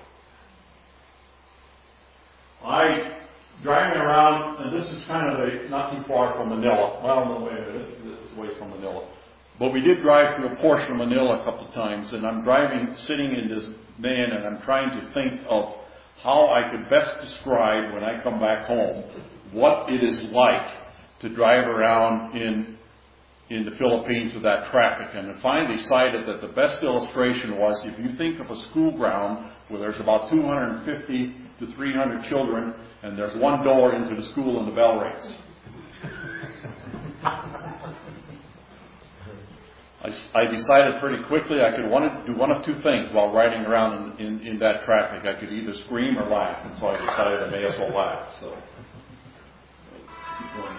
Driving around, and this is kind of not too far from Manila. Well, no, wait a minute, this is away from Manila. But we did drive through a portion of Manila a couple of times, and I'm sitting in this van, and I'm trying to think of how I could best describe when I come back home what it is like to drive around in the Philippines with that traffic. And I finally decided that the best illustration was if you think of a school ground where there's about 250 to 300 children, and there's one door into the school and the bell rings. I decided pretty quickly I could do one of two things while riding around in that traffic. I could either scream or laugh, and so I decided I may as well laugh. So, keep going.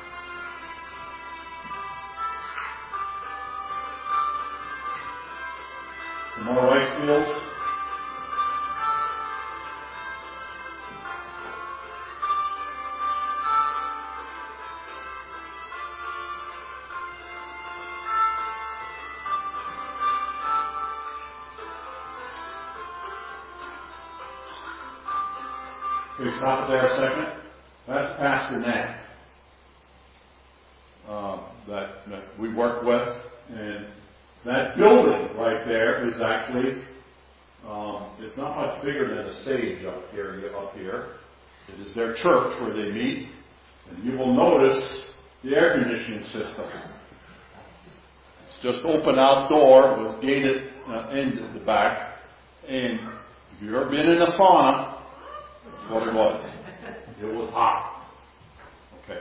Some more rice fields. Can we stop it there a second? That's Pastor Nat that we work with. And that building right there is actually, it's not much bigger than a stage up here. It is their church where they meet. And you will notice the air conditioning system. It's just open outdoor. It was gated in the back. And if you've ever been in a sauna, that's what it was. It was hot. Okay.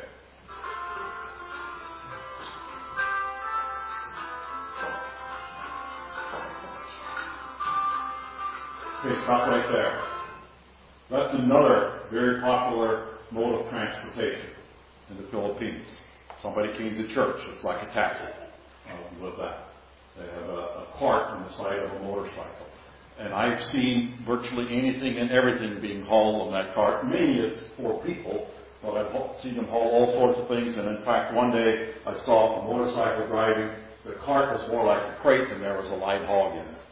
Okay, stop right there. That's another very popular mode of transportation in the Philippines. Somebody came to church. It's like a taxi with that. They have a cart on the side of a motorcycle. And I've seen virtually anything and everything being hauled on that cart. Mainly it's for people, but I've seen them haul all sorts of things. And in fact, one day I saw a motorcycle driving. The cart was more like a crate and there was a live hog in it.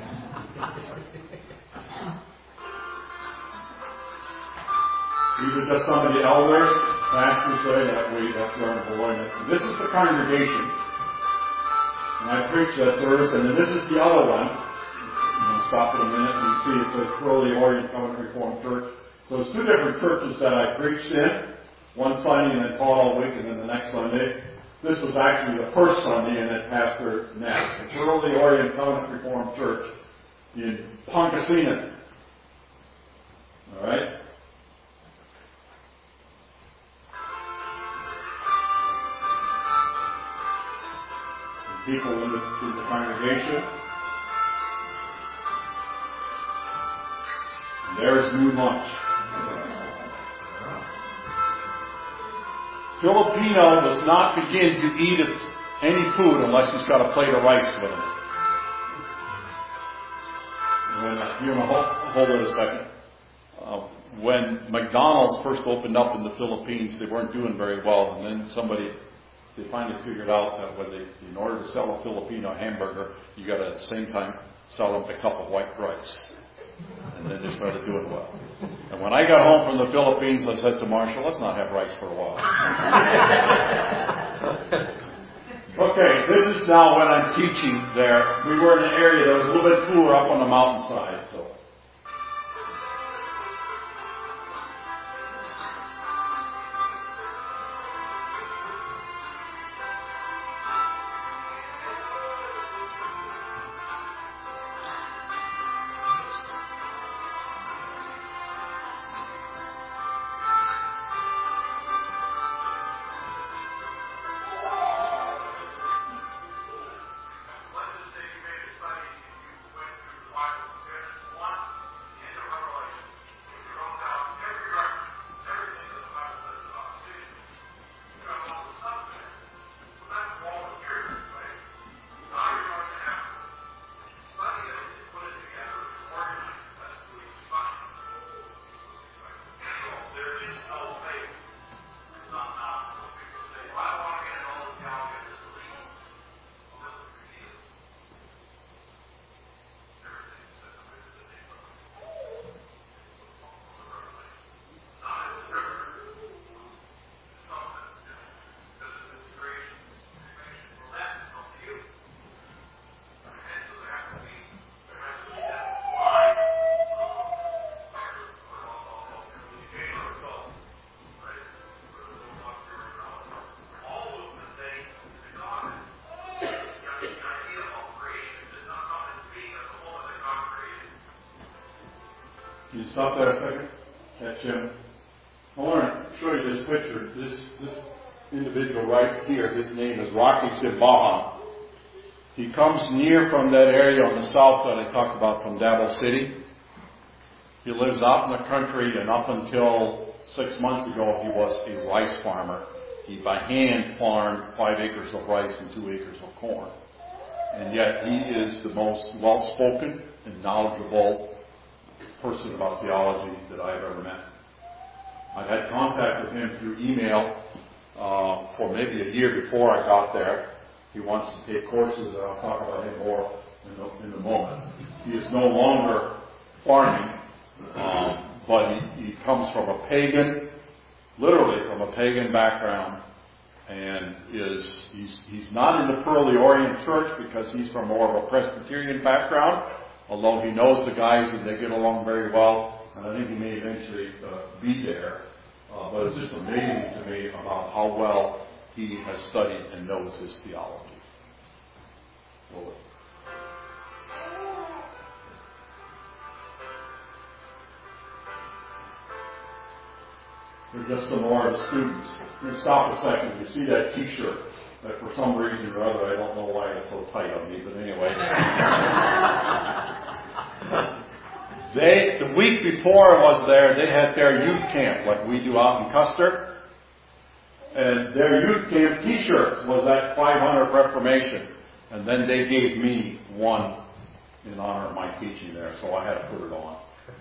These are just some of the elders, pastors there that learned Beloy. This is the congregation. And I preached that service, and then this is the other one. Stop in a minute and you see it says Crowley Orient Covenant Reformed Church. So it's two different churches that I preached in. One Sunday and then taught all week, and then the next Sunday. This was actually the first Sunday, and then Pastor Nat. The Crowley Orient Covenant Reformed Church in Pangasinan. All right? And people in the congregation. There's new lunch. Filipino does not begin to eat any food unless he's got a plate of rice with him. Hold it a second. When McDonald's first opened up in the Philippines, they weren't doing very well, and then they finally figured out that in order to sell a Filipino hamburger, you got to at the same time sell them a cup of white rice. And then they started doing well. And when I got home from the Philippines, I said to Marshall, let's not have rice for a while. Okay, this is now when I'm teaching there. We were in an area that was a little bit cooler up on the mountainside. So. Can you stop there a second? Catch him. I want to show you this picture. This individual right here, his name is Rocky Sibahan. He comes near from that area on the south that I talked about from Davao City. He lives out in the country, and up until 6 months ago, he was a rice farmer. He by hand farmed 5 acres of rice and 2 acres of corn. And yet he is the most well-spoken and knowledgeable person about theology that I've ever met. I've had contact with him through email for maybe a year before I got there. He wants to take courses, and I'll talk about him more in a moment. He is no longer farming, but he comes from a pagan, literally from a pagan background, and he's not in the Pearly Orient Church because he's from more of a Presbyterian background, although he knows the guys and they get along very well, and I think he may eventually be there. But it's just amazing to me about how well he has studied and knows his theology. Well, there's just some more of the students. We're going to stop a second. You see that T-shirt that for some reason or other, I don't know why it's so tight on me, but anyway. The week before I was there, they had their youth camp like we do out in Custer. And their youth camp T-shirts was that 500 Reformation. And then they gave me one in honor of my teaching there, so I had to put it on.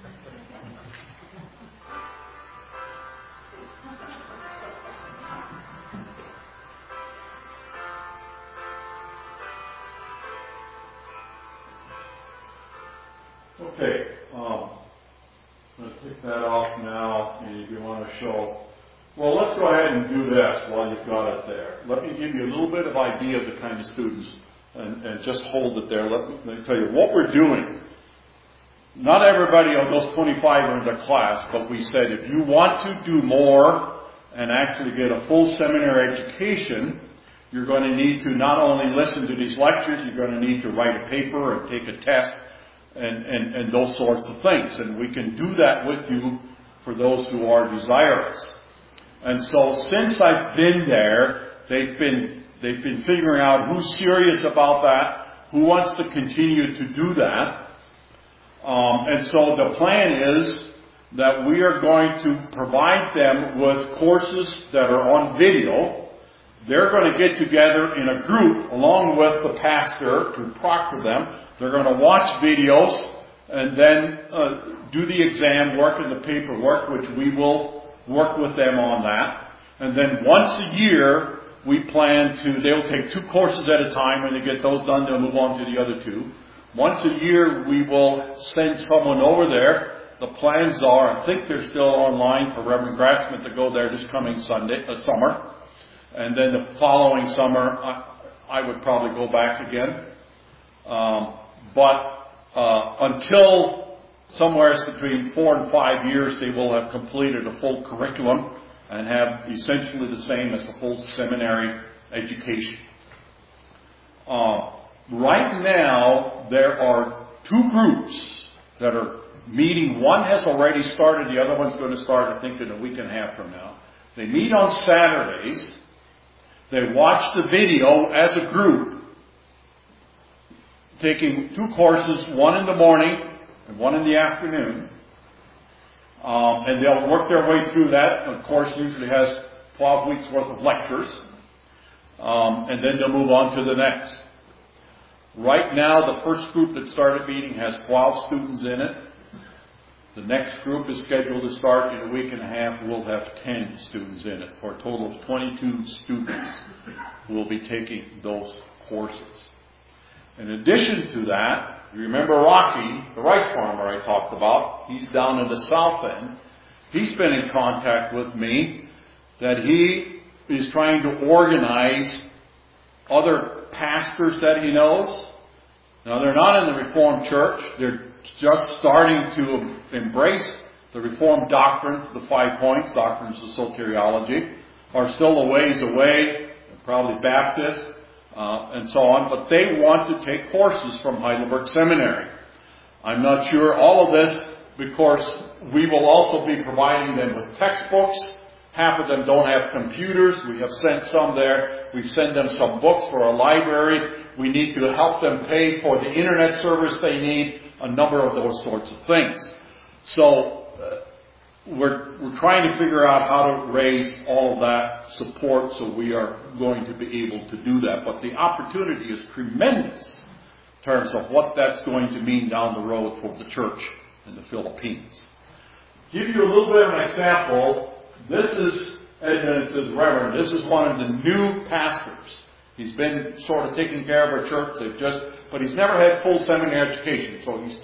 Okay, I'm going to take that off now, and if you want to show... Well, let's go ahead and do this while you've got it there. Let me give you a little bit of idea of the kind of students, and just hold it there. Let me tell you what we're doing. Not everybody of those 25 are in the class, but we said if you want to do more and actually get a full seminary education, you're going to need to not only listen to these lectures, you're going to need to write a paper and take a test and those sorts of things. And we can do that with you for those who are desirous. And so since I've been there, they've been figuring out who's serious about that, who wants to continue to do that. And so the plan is that we are going to provide them with courses that are on video. They're going to get together in a group along with the pastor to proctor them. They're going to watch videos and then do the exam work and the paperwork, which we will work with them on that. And then once a year, we plan to, they'll take 2 courses at a time. When they get those done, they'll move on to the other 2. Once a year, we will send someone over there. The plans are, I think they're still online for Reverend Grassman to go there this coming summer. And then the following summer, I would probably go back again. But until somewhere between 4 and 5 years, they will have completed a full curriculum and have essentially the same as a full seminary education. Right now, there are 2 groups that are meeting. One has already started. The other one's going to start, I think, in a week and a half from now. They meet on Saturdays. They watch the video as a group, taking 2 courses, one in the morning and one in the afternoon. And they'll work their way through that. The course usually has 12 weeks worth of lectures. And then they'll move on to the next. Right now, the first group that started meeting has 12 students in it. The next group is scheduled to start in a week and a half. We'll have 10 students in it for a total of 22 students who will be taking those courses. In addition to that, you remember Rocky, the rice farmer I talked about. He's down in the south end. He's been in contact with me that he is trying to organize other pastors that he knows. Now, they're not in the Reformed Church. They're just starting to embrace the Reformed doctrines, the 5 points, doctrines of soteriology, are still a ways away, probably Baptist, and so on, but they want to take courses from Heidelberg Seminary. I'm not sure all of this, because we will also be providing them with textbooks. Half of them don't have computers. We have sent some there. We've sent them some books for a library. We need to help them pay for the internet service they need, a number of those sorts of things. So we're trying to figure out how to raise all of that support, so we are going to be able to do that. But the opportunity is tremendous in terms of what that's going to mean down the road for the church in the Philippines. Give you a little bit of an example. This is Edmonds' Reverend. This is one of the new pastors. He's been sort of taking care of our church. But he's never had full seminary education. So he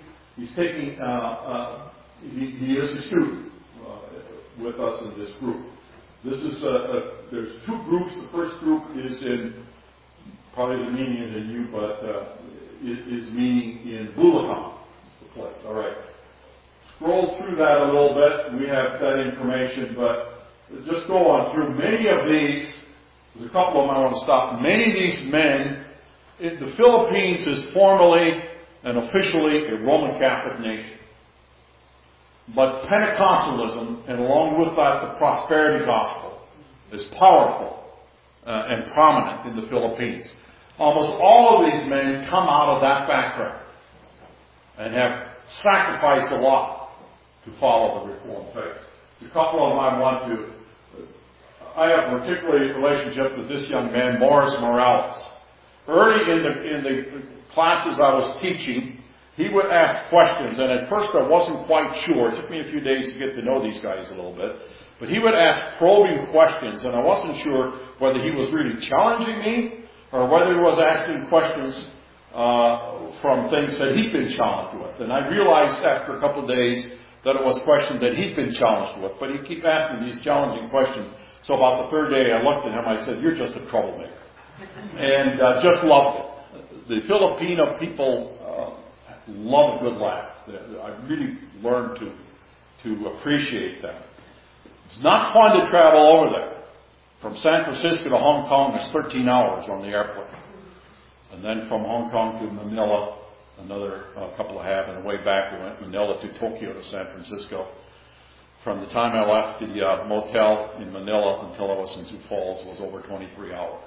is a student with us in this group. This is there's 2 groups. The first group is in, probably the meaning is in you, but is meeting in Bulacan. That's the place. All right. Scroll through that a little bit. We have that information, but just go on through. Many of these, there's a couple of them I want to stop. Many of these men, the Philippines is formally and officially a Roman Catholic nation. But Pentecostalism, and along with that the prosperity gospel, is powerful and prominent in the Philippines. Almost all of these men come out of that background and have sacrificed a lot to follow the Reformed faith. A couple of them I have a particular relationship with this young man, Morris Morales. Early in the classes I was teaching, he would ask questions, and at first I wasn't quite sure. It took me a few days to get to know these guys a little bit. But he would ask probing questions, and I wasn't sure whether he was really challenging me or whether he was asking questions from things that he'd been challenged with. And I realized after a couple of days that it was questions that he'd been challenged with. But he'd keep asking these challenging questions. So about the 3rd day I looked at him, I said, "You're just a troublemaker." And just loved it. The Filipino people love a good laugh. I really learned to appreciate that. It's not fun to travel over there. From San Francisco to Hong Kong is 13 hours on the airplane. And then from Hong Kong to Manila, another couple of half, and the way back we went Manila to Tokyo to San Francisco. From the time I left the motel in Manila until I was in Sioux Falls was over 23 hours.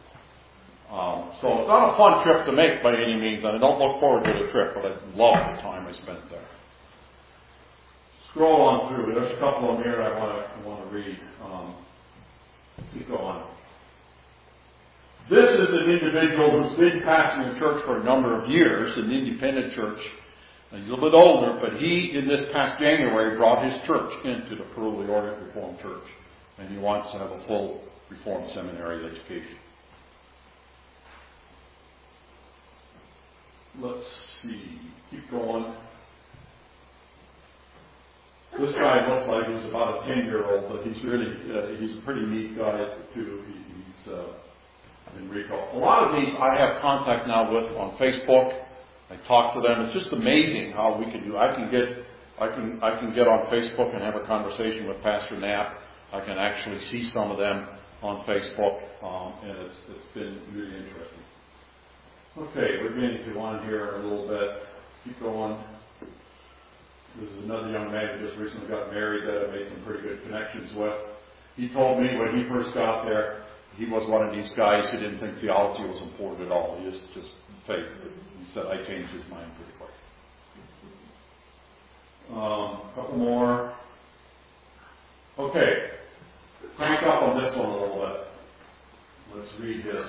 So it's not a fun trip to make by any means, and I don't look forward to the trip, but I love the time I spent there. scroll on through. There's a couple of them here I want to read. Keep going. This is an individual who's been pastoring a church for a number of years, an independent church. He's a little bit older, but he, in this past January, brought his church into the Peruly Orient Reformed Church. And he wants to have a full Reformed seminary education. Let's see. Keep going. This guy looks like he's about a 10-year-old, but he's really, he's a pretty neat guy, too. He's Enrico. A lot of these I have contact now with on Facebook. I talk to them. It's just amazing how we can do. I can get on Facebook and have a conversation with Pastor Knapp. I can actually see some of them on Facebook, and it's been really interesting. Okay, we're getting to one here a little bit. Keep going. This is another young man who just recently got married that I made some pretty good connections with. He told me when he first got there, he was one of these guys who didn't think theology was important at all. He was just faith. He said, I changed his mind pretty quick. A couple more. Okay. Crank up on this one a little bit. Let's read this.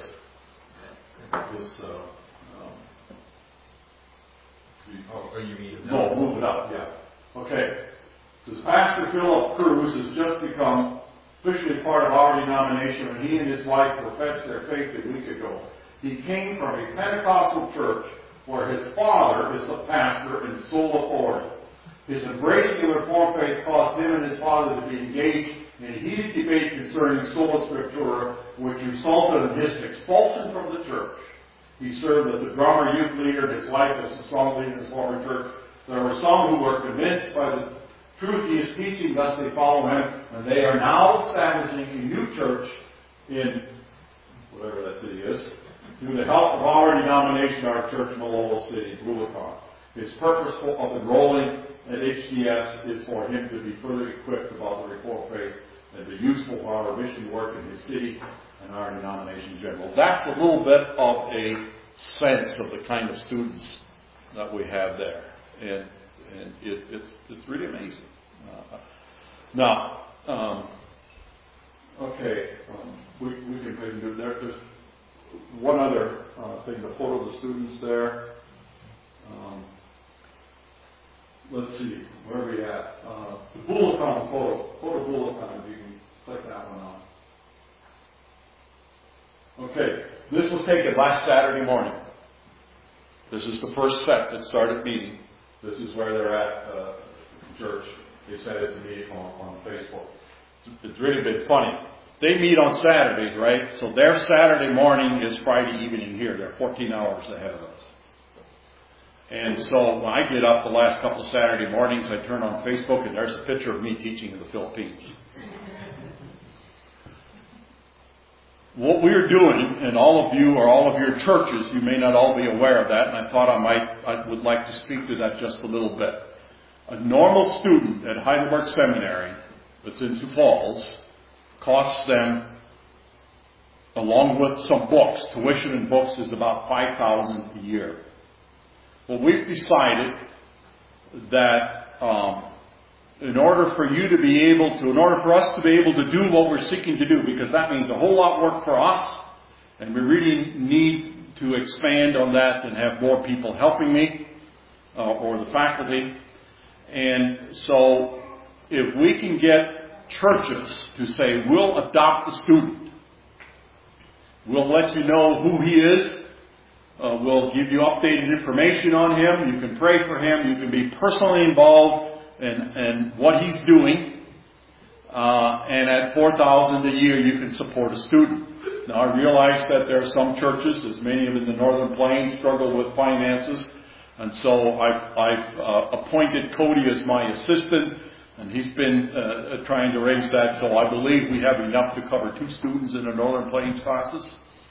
You mean? No, move it up, yeah. Okay. It says, Pastor Philip Cruz has just become officially part of our denomination, and he and his wife professed their faith a week ago. He came from a Pentecostal church where his father is the pastor and sole authority. His embracing the Reformed faith caused him and his father to be engaged in a heated debate concerning sola scriptura, which resulted in his expulsion from the church. He served as a drummer, youth leader, his wife as a song leader in his former church. There were some who were convinced by the truth he is teaching, thus they follow him, and they are now establishing a new church in whatever that city is, through the help of our denomination, our church in Malolo City, Bulacan. His purpose of enrolling at HDS is for him to be further equipped about the Reformed faith and be useful for our mission work in his city and our denomination in general. That's a little bit of a sense of the kind of students that we have there. And it's really amazing. We can do there. There's one other thing, the photo of the students there. Let's see, where are we at? The Bulacan photo Bulacan, if you can click that one on. Okay, this was taken last Saturday morning. This is the first set that started meeting. This is where they're at church. They said it to me on Facebook. It's really been funny. They meet on Saturday, right? So their Saturday morning is Friday evening here. They're 14 hours ahead of us. And so when I get up the last couple of Saturday mornings, I turn on Facebook and there's a picture of me teaching in the Philippines. What we're doing, and all of you or all of your churches, you may not all be aware of that, and I thought I would like to speak to that just a little bit. A normal student at Heidelberg Seminary that's in Sioux Falls costs them, along with some books, tuition and books is about $5,000 a year. Well, we've decided that in order for us to be able to do what we're seeking to do, because that means a whole lot of work for us, and we really need to expand on that and have more people helping me, or the faculty. And so if we can get churches to say, we'll adopt the student, we'll let you know who he is, we'll give you updated information on him, you can pray for him, you can be personally involved in what he's doing, and at $4,000 a year you can support a student. Now I realize that there are some churches, as many of them in the Northern Plains, struggle with finances, and so I've appointed Cody as my assistant, and he's been trying to raise that, so I believe we have enough to cover 2 students in the Northern Plains classes.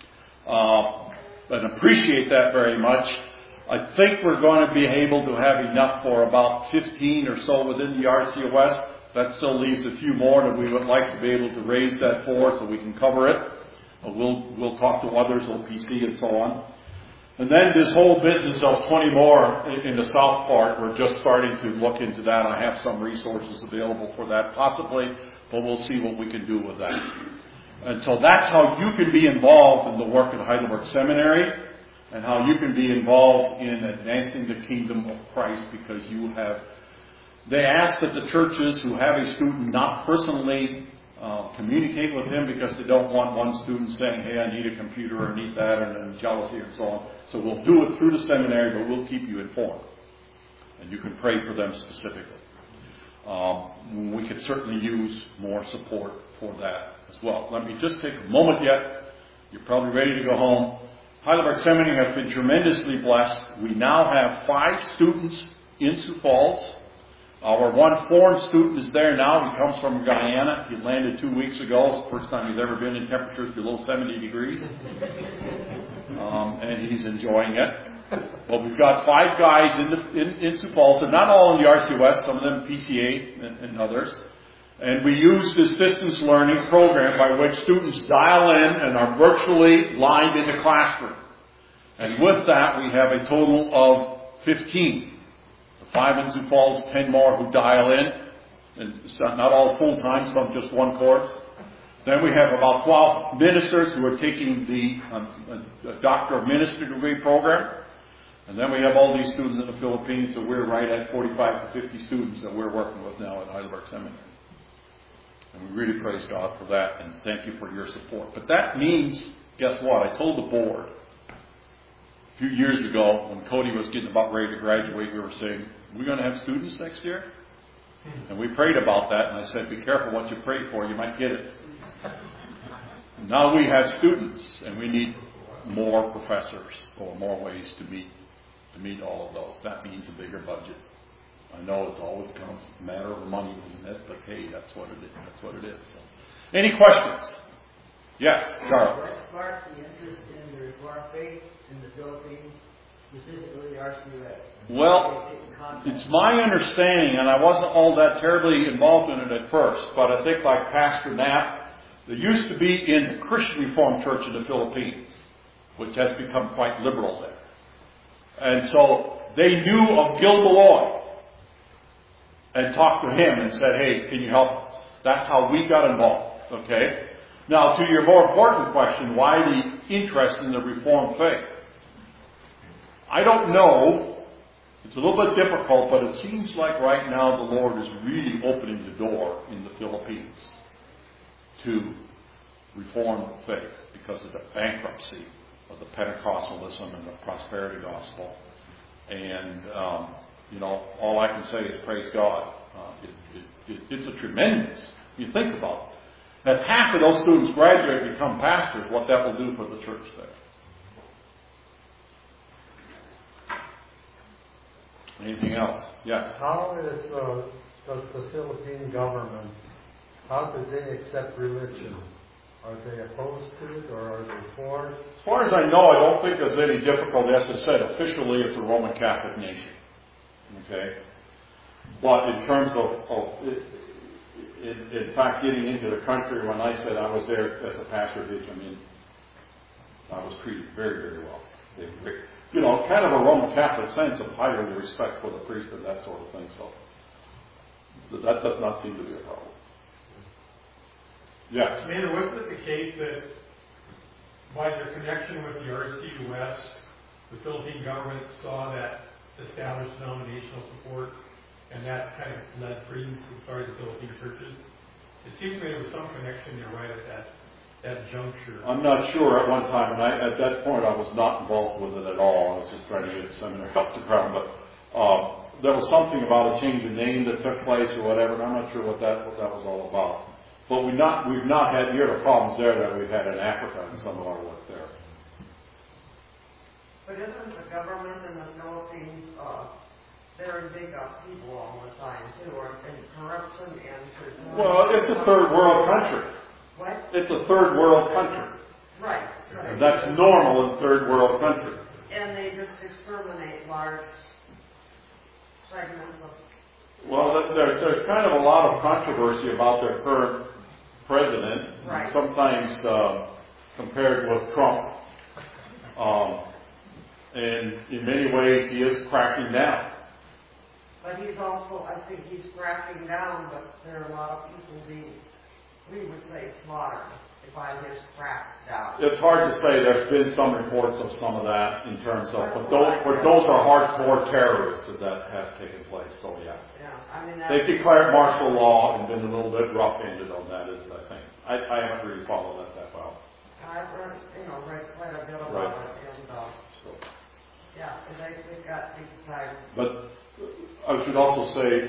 And appreciate that very much. I think we're going to be able to have enough for about 15 or so within the RCOS. That still leaves a few more that we would like to be able to raise that for so we can cover it. We'll talk to others, OPC and so on. And then this whole business of 20 more in the south part, we're just starting to look into that. I have some resources available for that possibly, but we'll see what we can do with that. And so that's how you can be involved in the work at Heidelberg Seminary, and how you can be involved in advancing the kingdom of Christ, because they ask that the churches who have a student not personally communicate with him, because they don't want one student saying, hey, I need a computer or need that, and then jealousy and so on. So we'll do it through the seminary, but we'll keep you informed. And you can pray for them specifically. We could certainly use more support for that as well. Let me just take a moment yet. You're probably ready to go home. Heidelberg Seminary have been tremendously blessed. We now have 5 students in Sioux Falls. Our one foreign student is there now. He comes from Guyana. He landed 2 weeks ago. It's the first time he's ever been in temperatures below 70 degrees. And he's enjoying it. Well, we've got 5 guys in Sioux Falls, and not all in the RCOS, some of them PCA and others. And we use this distance learning program by which students dial in and are virtually live in the classroom. And with that, we have a total of 15. 5 in Sioux Falls, 10 more who dial in. And it's not all full-time, some just one course. Then we have about 12 ministers who are taking the Doctor of Ministry degree program. And then we have all these students in the Philippines, so we're right at 45 to 50 students that we're working with now at Heidelberg Seminary. And we really praise God for that, and thank you for your support. But that means, guess what? I told the board a few years ago, when Cody was getting about ready to graduate, we were saying, we're going to have students next year? And we prayed about that, and I said, be careful what you pray for, you might get it. And now we have students, and we need more professors, or more ways to meet all of those. That means a bigger budget. I know it's always a matter of money, isn't it? But hey, that's what it is. That's what it is. So. Any questions? Yes, Charles. What sparked the interest in the Reformed faith in the Philippines, specifically RCUS? Well, it's my understanding, and I wasn't all that terribly involved in it at first, but I think like Pastor Knapp, there used to be in the Christian Reformed Church in the Philippines, which has become quite liberal there. And so they knew of Gil Malloy and talked to him and said, hey, can you help us? That's how we got involved. Okay? Now, to your more important question, why the interest in the Reformed faith? I don't know. It's a little bit difficult, but it seems like right now the Lord is really opening the door in the Philippines to Reformed faith because of the bankruptcy of the Pentecostalism and the prosperity gospel. And, all I can say is praise God. It's a tremendous, you think about it. If half of those students graduate and become pastors, what that will do for the church there. Anything else? Yes. How does the Philippine government, how do they accept religion? Are they opposed to it, or are they for it? As far as I know, I don't think there's any difficulty. As I said, officially it's a Roman Catholic nation. Okay? But in terms of in fact, getting into the country, when I said I was there as a pastor, I was treated very, very well. Kind of a Roman Catholic sense of highly respect for the priest and that sort of thing. So that does not seem to be a problem. Yes. Maynard, wasn't it the case that by their connection with the RCUS, the Philippine government saw that established denominational support, and that kind of led credence as far as the Philippine churches? It seems to me there was some connection there right at that juncture. I'm not sure at one time, and at that point I was not involved with it at all. I was just trying to get the seminary off the ground, but there was something about a change of name that took place or whatever, and I'm not sure what that was all about. But we've not had near the problems there that we've had in Africa in some of our work there. But isn't the government in the Philippines very big upheaval all the time too, or in corruption and? Well, it's a third world country. What? It's a third world country. Right. And that's normal in third world countries. And they just exterminate large segments of. Well, there's kind of a lot of controversy about their current president, right. Sometimes compared with Trump. And in many ways, he is cracking down. But he's also, I think he's cracking down, but there are a lot of people being, we would say, slaughtered by his crackdown. It's hard to say. There's been some reports of some of that in terms of, but those are hardcore terrorists that has taken place. So yes, Yeah, I mean they've declared martial law and been a little bit rough-handed on that. I think I haven't really followed that well. I've read quite a bit about Right. it, and yeah, they've got big time. But I should also say,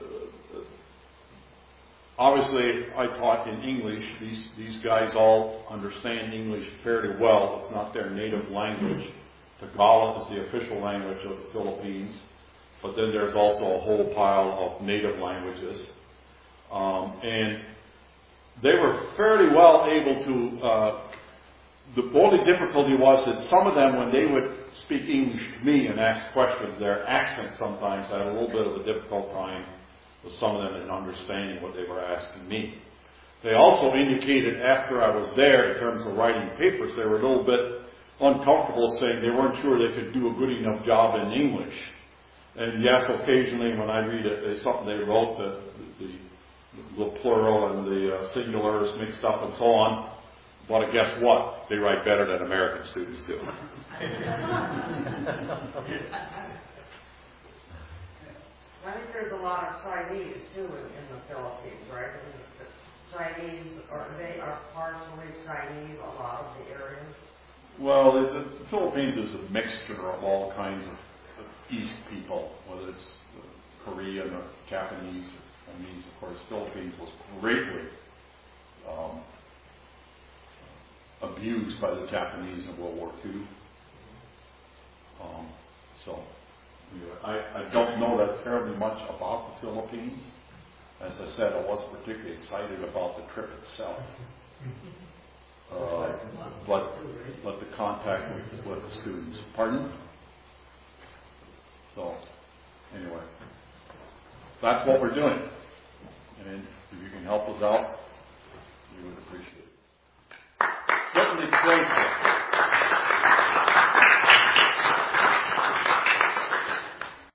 obviously, I taught in English. These guys all understand English fairly well. It's not their native language. Tagalog is the official language of the Philippines, but then there's also a whole pile of native languages. And they were fairly well able to... the only difficulty was that some of them, when they would speak English to me and ask questions, their accent sometimes had a little bit of a difficult time with some of them in understanding what they were asking me. They also indicated after I was there, in terms of writing papers, they were a little bit uncomfortable saying they weren't sure they could do a good enough job in English. And yes, occasionally when I read something they wrote, the plural and the singular is mixed up and so on. But guess what? They write better than American students do. I think there's a lot of Chinese too in the Philippines, right? The Chinese, they are partially Chinese, a lot of the areas. Well, the Philippines is a mixture of all kinds of East people, whether it's Korean or Japanese or Chinese. Of course, Philippines was greatly abused by the Japanese in World War II. I don't know that terribly much about the Philippines. As I said, I wasn't particularly excited about the trip itself. But the contact with the students. Pardon? So, anyway, that's what we're doing. And if you can help us out, we would appreciate it. Certainly grateful.